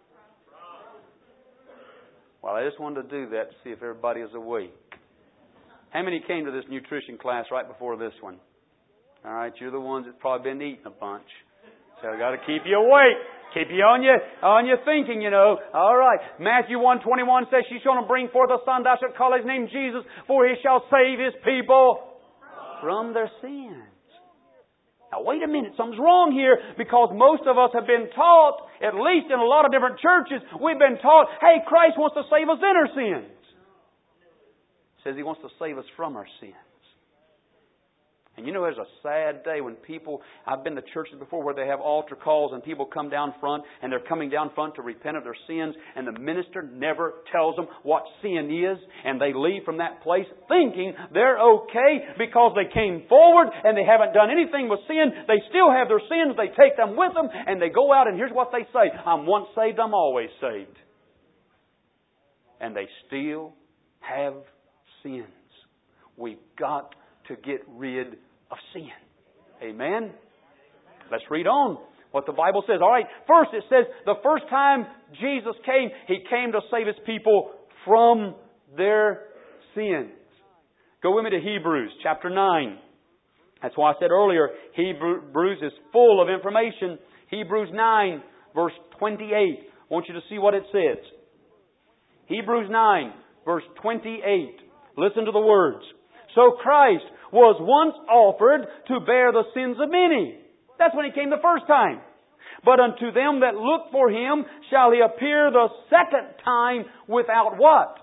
Well, I just wanted to do that to see if everybody is awake. How many came to this nutrition class right before this one? All right, you're the ones that's probably been eating a bunch. So I've got to keep you awake. Keep you on your, on your thinking, you know. All right. Matthew one twenty-one says, She's going to bring forth a son, thou shalt call his name Jesus, for he shall save his people from their sins. Now wait a minute, something's wrong here, because most of us have been taught, at least in a lot of different churches, we've been taught, hey, Christ wants to save us in our sins. Says He wants to save us from our sins. And you know, there's a sad day when people, I've been to churches before where they have altar calls and people come down front and they're coming down front to repent of their sins, and the minister never tells them what sin is, and they leave from that place thinking they're okay because they came forward and they haven't done anything with sin. They still have their sins. They take them with them and they go out, and here's what they say: I'm once saved, I'm always saved. And they still have sins. We've got to get rid of sin. Amen? Let's read on what the Bible says. All right, first it says the first time Jesus came, He came to save His people from their sins. Go with me to Hebrews chapter nine. That's why I said earlier, Hebrews is full of information. Hebrews nine, verse twenty-eight. I want you to see what it says. Hebrews nine, verse twenty-eight. Listen to the words. So Christ was once offered to bear the sins of many. That's when He came the first time. But unto them that look for Him shall He appear the second time without what?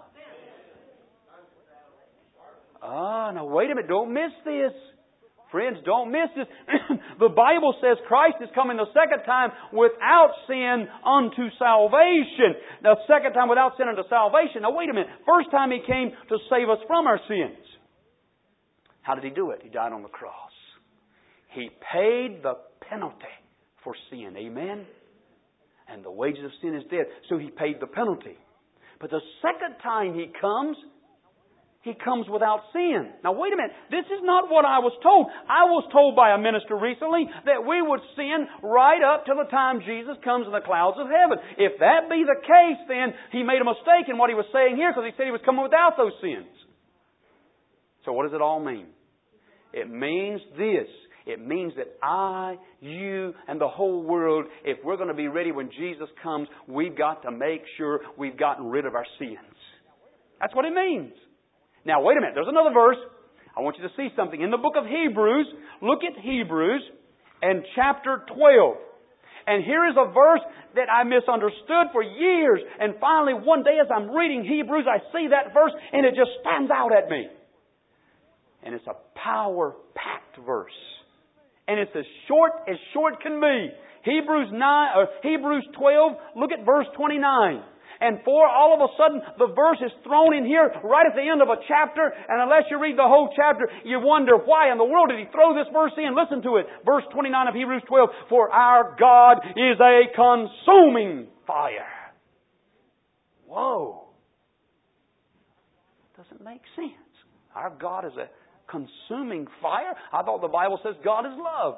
Ah, now wait a minute. Don't miss this. Friends, don't miss this. The Bible says Christ is coming the second time without sin unto salvation. Now, second time without sin unto salvation. Now, wait a minute. First time He came to save us from our sins. How did He do it? He died on the cross. He paid the penalty for sin. Amen? And the wages of sin is death. So He paid the penalty. But the second time He comes, He comes without sin. Now wait a minute. This is not what I was told. I was told by a minister recently that we would sin right up till the time Jesus comes in the clouds of heaven. If that be the case, then He made a mistake in what He was saying here, because He said He was coming without those sins. So what does it all mean? It means this. It means that I, you, and the whole world, if we're going to be ready when Jesus comes, we've got to make sure we've gotten rid of our sins. That's what it means. Now, wait a minute. There's another verse. I want you to see something. In the book of Hebrews, look at Hebrews and chapter twelve. And here is a verse that I misunderstood for years. And finally, one day as I'm reading Hebrews, I see that verse and it just stands out at me. And it's a power-packed verse. And it's as short as short can be. Hebrews nine or Hebrews twelve, look at verse twenty-nine. And for all of a sudden, the verse is thrown in here right at the end of a chapter. And unless you read the whole chapter, you wonder why in the world did He throw this verse in. Listen to it. Verse twenty-nine of Hebrews twelve. For our God is a consuming fire. Whoa. Doesn't make sense. Our God is a consuming fire? I thought the Bible says God is love.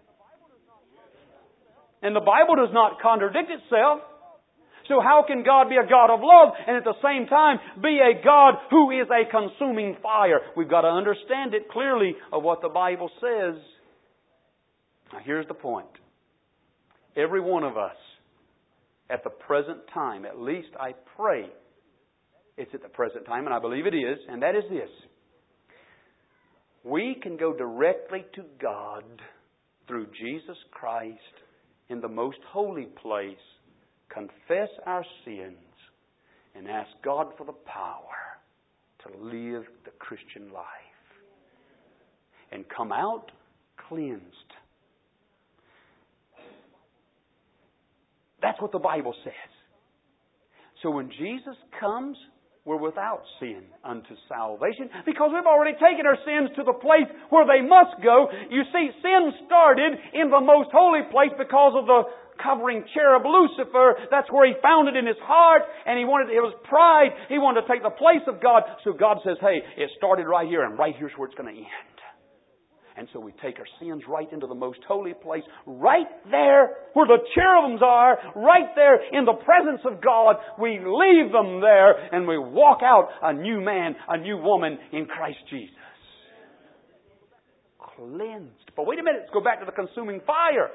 And the Bible does not contradict itself. So how can God be a God of love and at the same time be a God who is a consuming fire? We've got to understand it clearly of what the Bible says. Now here's the point. Every one of us at the present time, at least I pray it's at the present time, and I believe it is, and that is this. We can go directly to God through Jesus Christ in the most holy place, confess our sins, and ask God for the power to live the Christian life and come out cleansed. That's what the Bible says. So when Jesus comes, we're without sin unto salvation because we've already taken our sins to the place where they must go. You see, sin started in the most holy place because of the covering cherub Lucifer. That's where he found it in his heart, and he wanted, it was pride. He wanted to take the place of God. So God says, hey, it started right here, and right here's where it's going to end. And so we take our sins right into the most holy place, right there where the cherubims are, right there in the presence of God. We leave them there and we walk out a new man, a new woman in Christ Jesus. Cleansed. But wait a minute, let's go back to the consuming fire.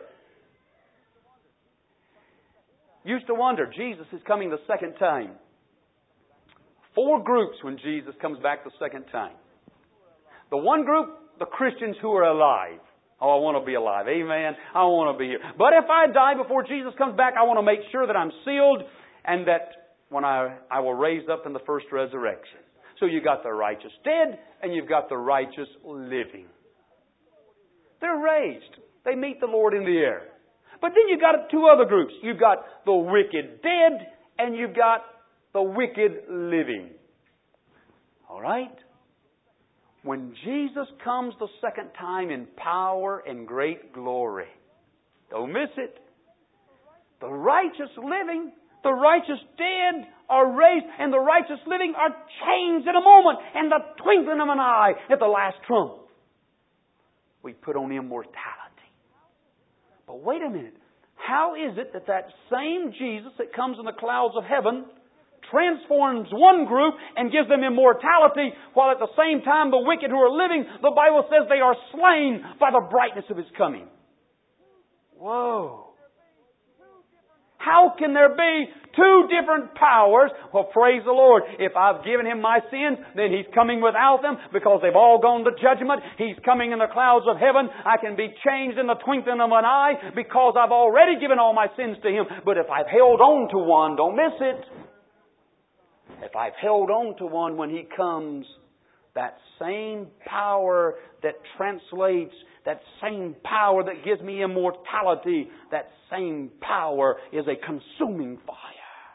Used to wonder, Jesus is coming the second time. Four groups when Jesus comes back the second time. The one group, the Christians who are alive. Oh, I want to be alive. Amen. I want to be here. But if I die before Jesus comes back, I want to make sure that I'm sealed and that when I, I will raise up in the first resurrection. So you got the righteous dead and you've got the righteous living. They're raised. They meet the Lord in the air. But then you've got two other groups. You've got the wicked dead and you've got the wicked living. All right? When Jesus comes the second time in power and great glory, don't miss it. The righteous living, the righteous dead are raised, and the righteous living are changed in a moment, in the twinkling of an eye, at the last trump. We put on immortality. But wait a minute. How is it that that same Jesus that comes in the clouds of heaven transforms one group and gives them immortality, while at the same time the wicked who are living, the Bible says they are slain by the brightness of His coming? Whoa. How can there be two different powers? Well, praise the Lord. If I've given Him my sins, then He's coming without them because they've all gone to judgment. He's coming in the clouds of heaven. I can be changed in the twinkling of an eye because I've already given all my sins to Him. But if I've held on to one, don't miss it. If I've held on to one when He comes, that same power that translates, that same power that gives me immortality, that same power is a consuming fire.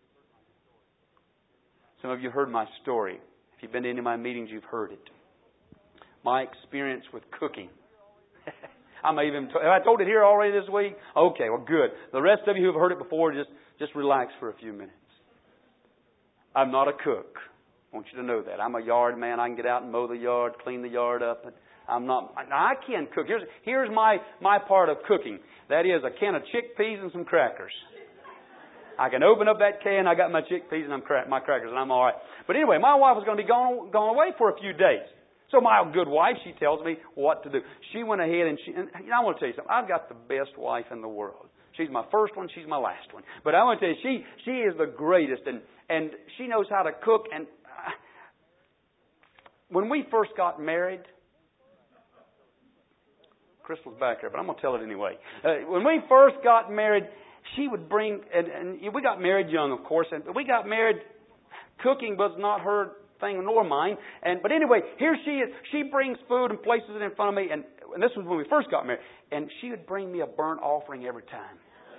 Some of you heard my story. If you've been to any of my meetings, you've heard it. My experience with cooking. I may even, have I told it here already this week? Okay, well good. The rest of you who have heard it before, just, just relax for a few minutes. I'm not a cook. I want you to know that. I'm a yard man. I can get out and mow the yard, clean the yard up. And I'm not, now I can cook. Here's, here's my, my part of cooking. That is a can of chickpeas and some crackers. I can open up that can. I got my chickpeas and I'm crack, my crackers, and I'm all right. But anyway, my wife was going to be gone, gone away for a few days. So my good wife, she tells me what to do. She went ahead and she, and you know, I want to tell you something. I've got the best wife in the world. She's my first one. She's my last one. But I want to tell you, she, she is the greatest, and, and she knows how to cook. And uh, when we first got married, Crystal's back there, but I'm going to tell it anyway. Uh, when we first got married, she would bring, and, and we got married young, of course, and we got married, cooking was not her thing nor mine. And But anyway, here she is. She brings food and places it in front of me, and, and this was when we first got married, and she would bring me a burnt offering every time.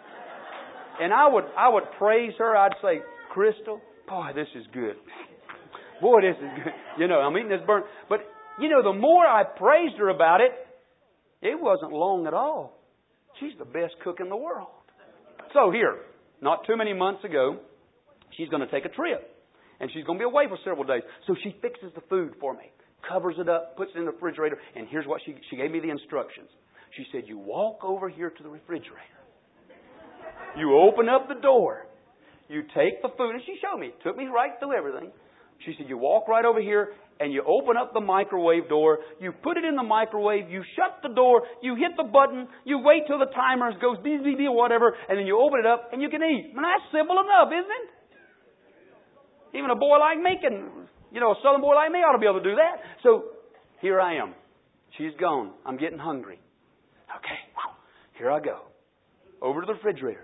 And I would I would praise her. I'd say, Crystal, boy, this is good. Boy, this is good. You know, I'm eating this burnt. But, you know, the more I praised her about it, it wasn't long at all. She's the best cook in the world. So here, not too many months ago, she's going to take a trip. And she's going to be away for several days. So she fixes the food for me, covers it up, puts it in the refrigerator. And here's what she, she gave me the instructions. She said, you walk over here to the refrigerator. You open up the door. You take the food. And she showed me. Took me right through everything. She said, you walk right over here and you open up the microwave door. You put it in the microwave. You shut the door. You hit the button. You wait till the timer goes beep, beep, beep, whatever. And then you open it up and you can eat. And that's simple enough, isn't it? Even a boy like me can, you know, a southern boy like me ought to be able to do that. So here I am. She's gone. I'm getting hungry. Okay, here I go. Over to the refrigerator.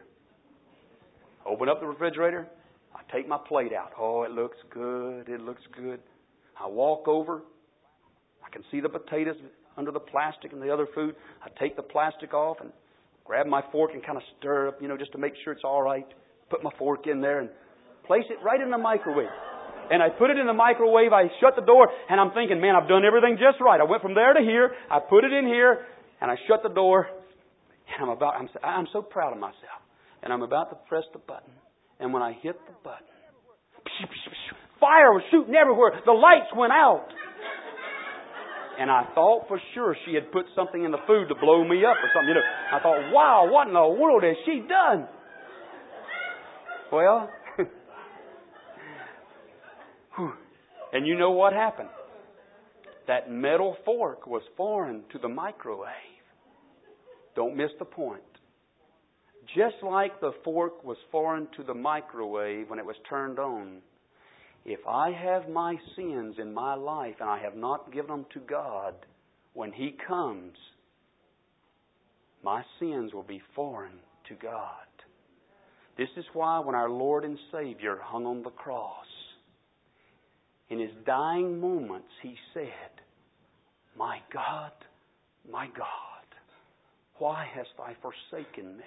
Open up the refrigerator. I take my plate out. Oh, it looks good. It looks good. I walk over. I can see the potatoes under the plastic and the other food. I take the plastic off and grab my fork and kind of stir up, you know, just to make sure it's all right. Put my fork in there and place it right in the microwave. And I put it in the microwave. I shut the door and I'm thinking, man, I've done everything just right. I went from there to here. I put it in here and I shut the door. And I'm about, I'm, I'm so proud of myself. And I'm about to press the button. And when I hit the button, fire was shooting everywhere. The lights went out. And I thought for sure she had put something in the food to blow me up or something. You know, I thought, wow, what in the world has she done? Well, and you know what happened? That metal fork was foreign to the microwave. Don't miss the point. Just like the fork was foreign to the microwave when it was turned on, if I have my sins in my life and I have not given them to God, when He comes, my sins will be foreign to God. This is why when our Lord and Savior hung on the cross, in His dying moments, He said, my God, my God, why hast Thou forsaken me?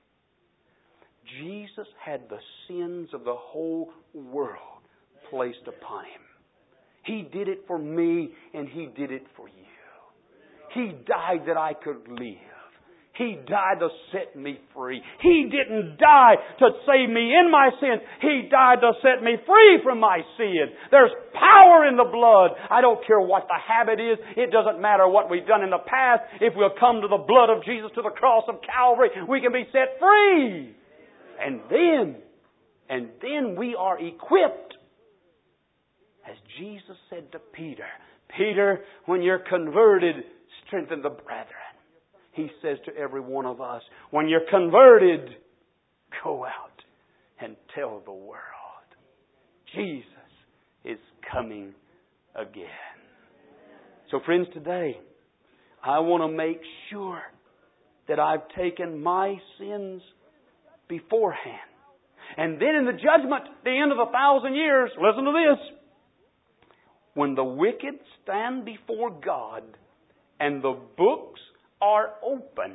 Jesus had the sins of the whole world placed upon Him. He did it for me and He did it for you. He died that I could live. He died to set me free. He didn't die to save me in my sins. He died to set me free from my sin. There's power in the blood. I don't care what the habit is. It doesn't matter what we've done in the past. If we'll come to the blood of Jesus, to the cross of Calvary, we can be set free. And then, and then we are equipped. As Jesus said to Peter, Peter, when you're converted, strengthen the brethren. He says to every one of us, when you're converted, go out and tell the world, Jesus is coming again. So friends, today, I want to make sure that I've taken my sins beforehand. And then in the judgment, the end of a thousand years, listen to this. When the wicked stand before God and the books are open,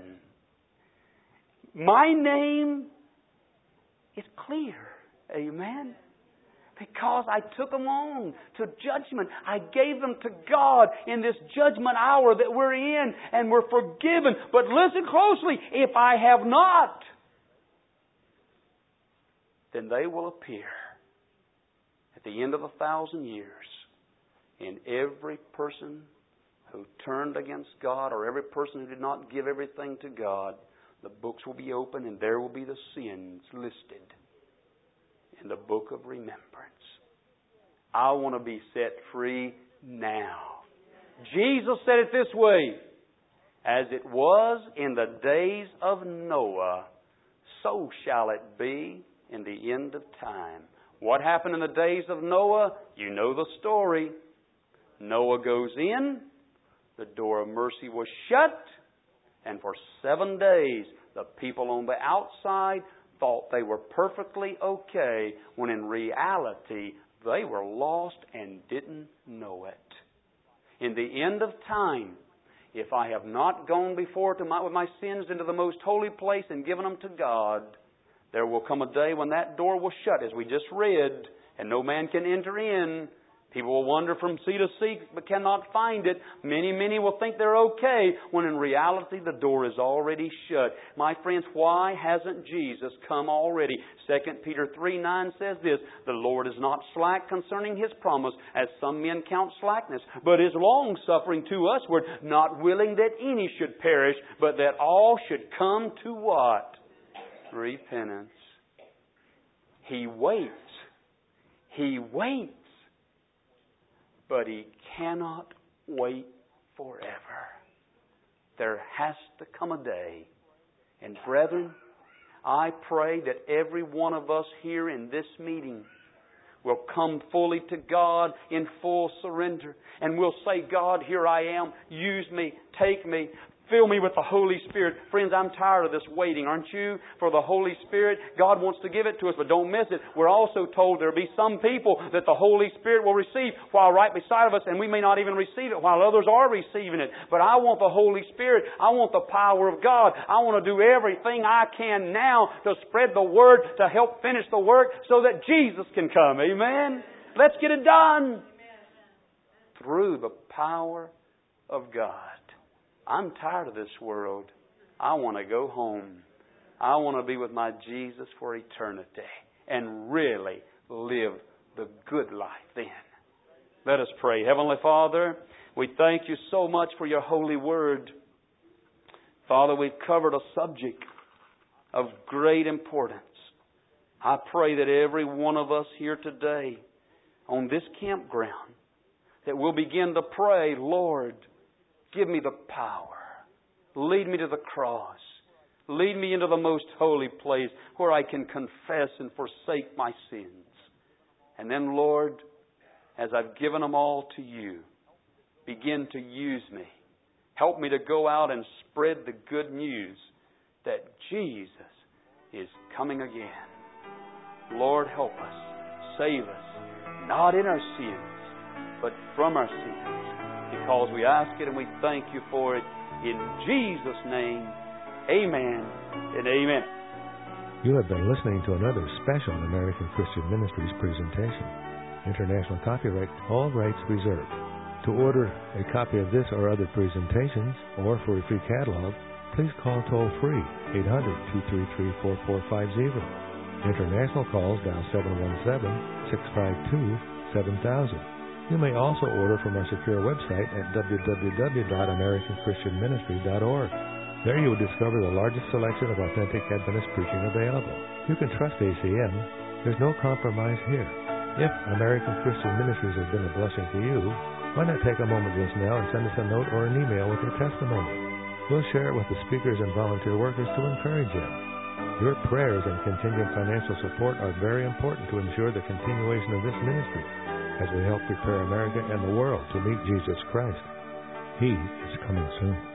my name is clear. Amen. Because I took them on to judgment. I gave them to God in this judgment hour that we're in, and we're forgiven. But listen closely, if I have not, then they will appear at the end of a thousand years. And every person who turned against God, or every person who did not give everything to God, the books will be open and there will be the sins listed in the book of remembrance. I want to be set free now. Jesus said it this way, as it was in the days of Noah, so shall it be in the end of time. What happened in the days of Noah? You know the story. Noah goes in, the door of mercy was shut, and for seven days the people on the outside thought they were perfectly okay, when in reality they were lost and didn't know it. In the end of time, if I have not gone before to my, with my sins into the most holy place and given them to God, there will come a day when that door will shut, as we just read, and no man can enter in. People will wander from sea to sea but cannot find it. Many, many will think they're okay, when in reality the door is already shut. My friends, why hasn't Jesus come already? Second Peter three nine says this, the Lord is not slack concerning His promise, as some men count slackness, but is long-suffering to usward, not willing that any should perish, but that all should come to what? Repentance. He waits. He waits. But He cannot wait forever. There has to come a day. And brethren, I pray that every one of us here in this meeting will come fully to God in full surrender. And we'll say, God, here I am. Use me. Take me. Fill me with the Holy Spirit. Friends, I'm tired of this waiting, aren't you? For the Holy Spirit. God wants to give it to us, but don't miss it. We're also told there will be some people that the Holy Spirit will receive while right beside of us, and we may not even receive it while others are receiving it. But I want the Holy Spirit. I want the power of God. I want to do everything I can now to spread the Word, to help finish the work so that Jesus can come. Amen? Let's get it done. Through the power of God. I'm tired of this world. I want to go home. I want to be with my Jesus for eternity and really live the good life then. Let us pray. Heavenly Father, we thank You so much for Your holy word. Father, we've covered a subject of great importance. I pray that every one of us here today on this campground, that we'll begin to pray, Lord, give me the power. Lead me to the cross. Lead me into the most holy place where I can confess and forsake my sins. And then, Lord, as I've given them all to You, begin to use me. Help me to go out and spread the good news that Jesus is coming again. Lord, help us. Save us. Not in our sins, but from our sins. Because we ask it and we thank You for it. In Jesus' name, amen and amen. You have been listening to another special American Christian Ministries presentation. International copyright, all rights reserved. To order a copy of this or other presentations, or for a free catalog, please call toll-free eight hundred, two three three, four four five zero. International calls dial seven one seven, six five two, seven thousand. You may also order from our secure website at w w w dot american christian ministry dot org. There you will discover the largest selection of authentic Adventist preaching available. You can trust A C M. There's no compromise here. If American Christian Ministries has been a blessing to you, why not take a moment just now and send us a note or an email with your testimony? We'll share it with the speakers and volunteer workers to encourage you. Your prayers and contingent financial support are very important to ensure the continuation of this ministry as we help prepare America and the world to meet Jesus Christ. He is coming soon.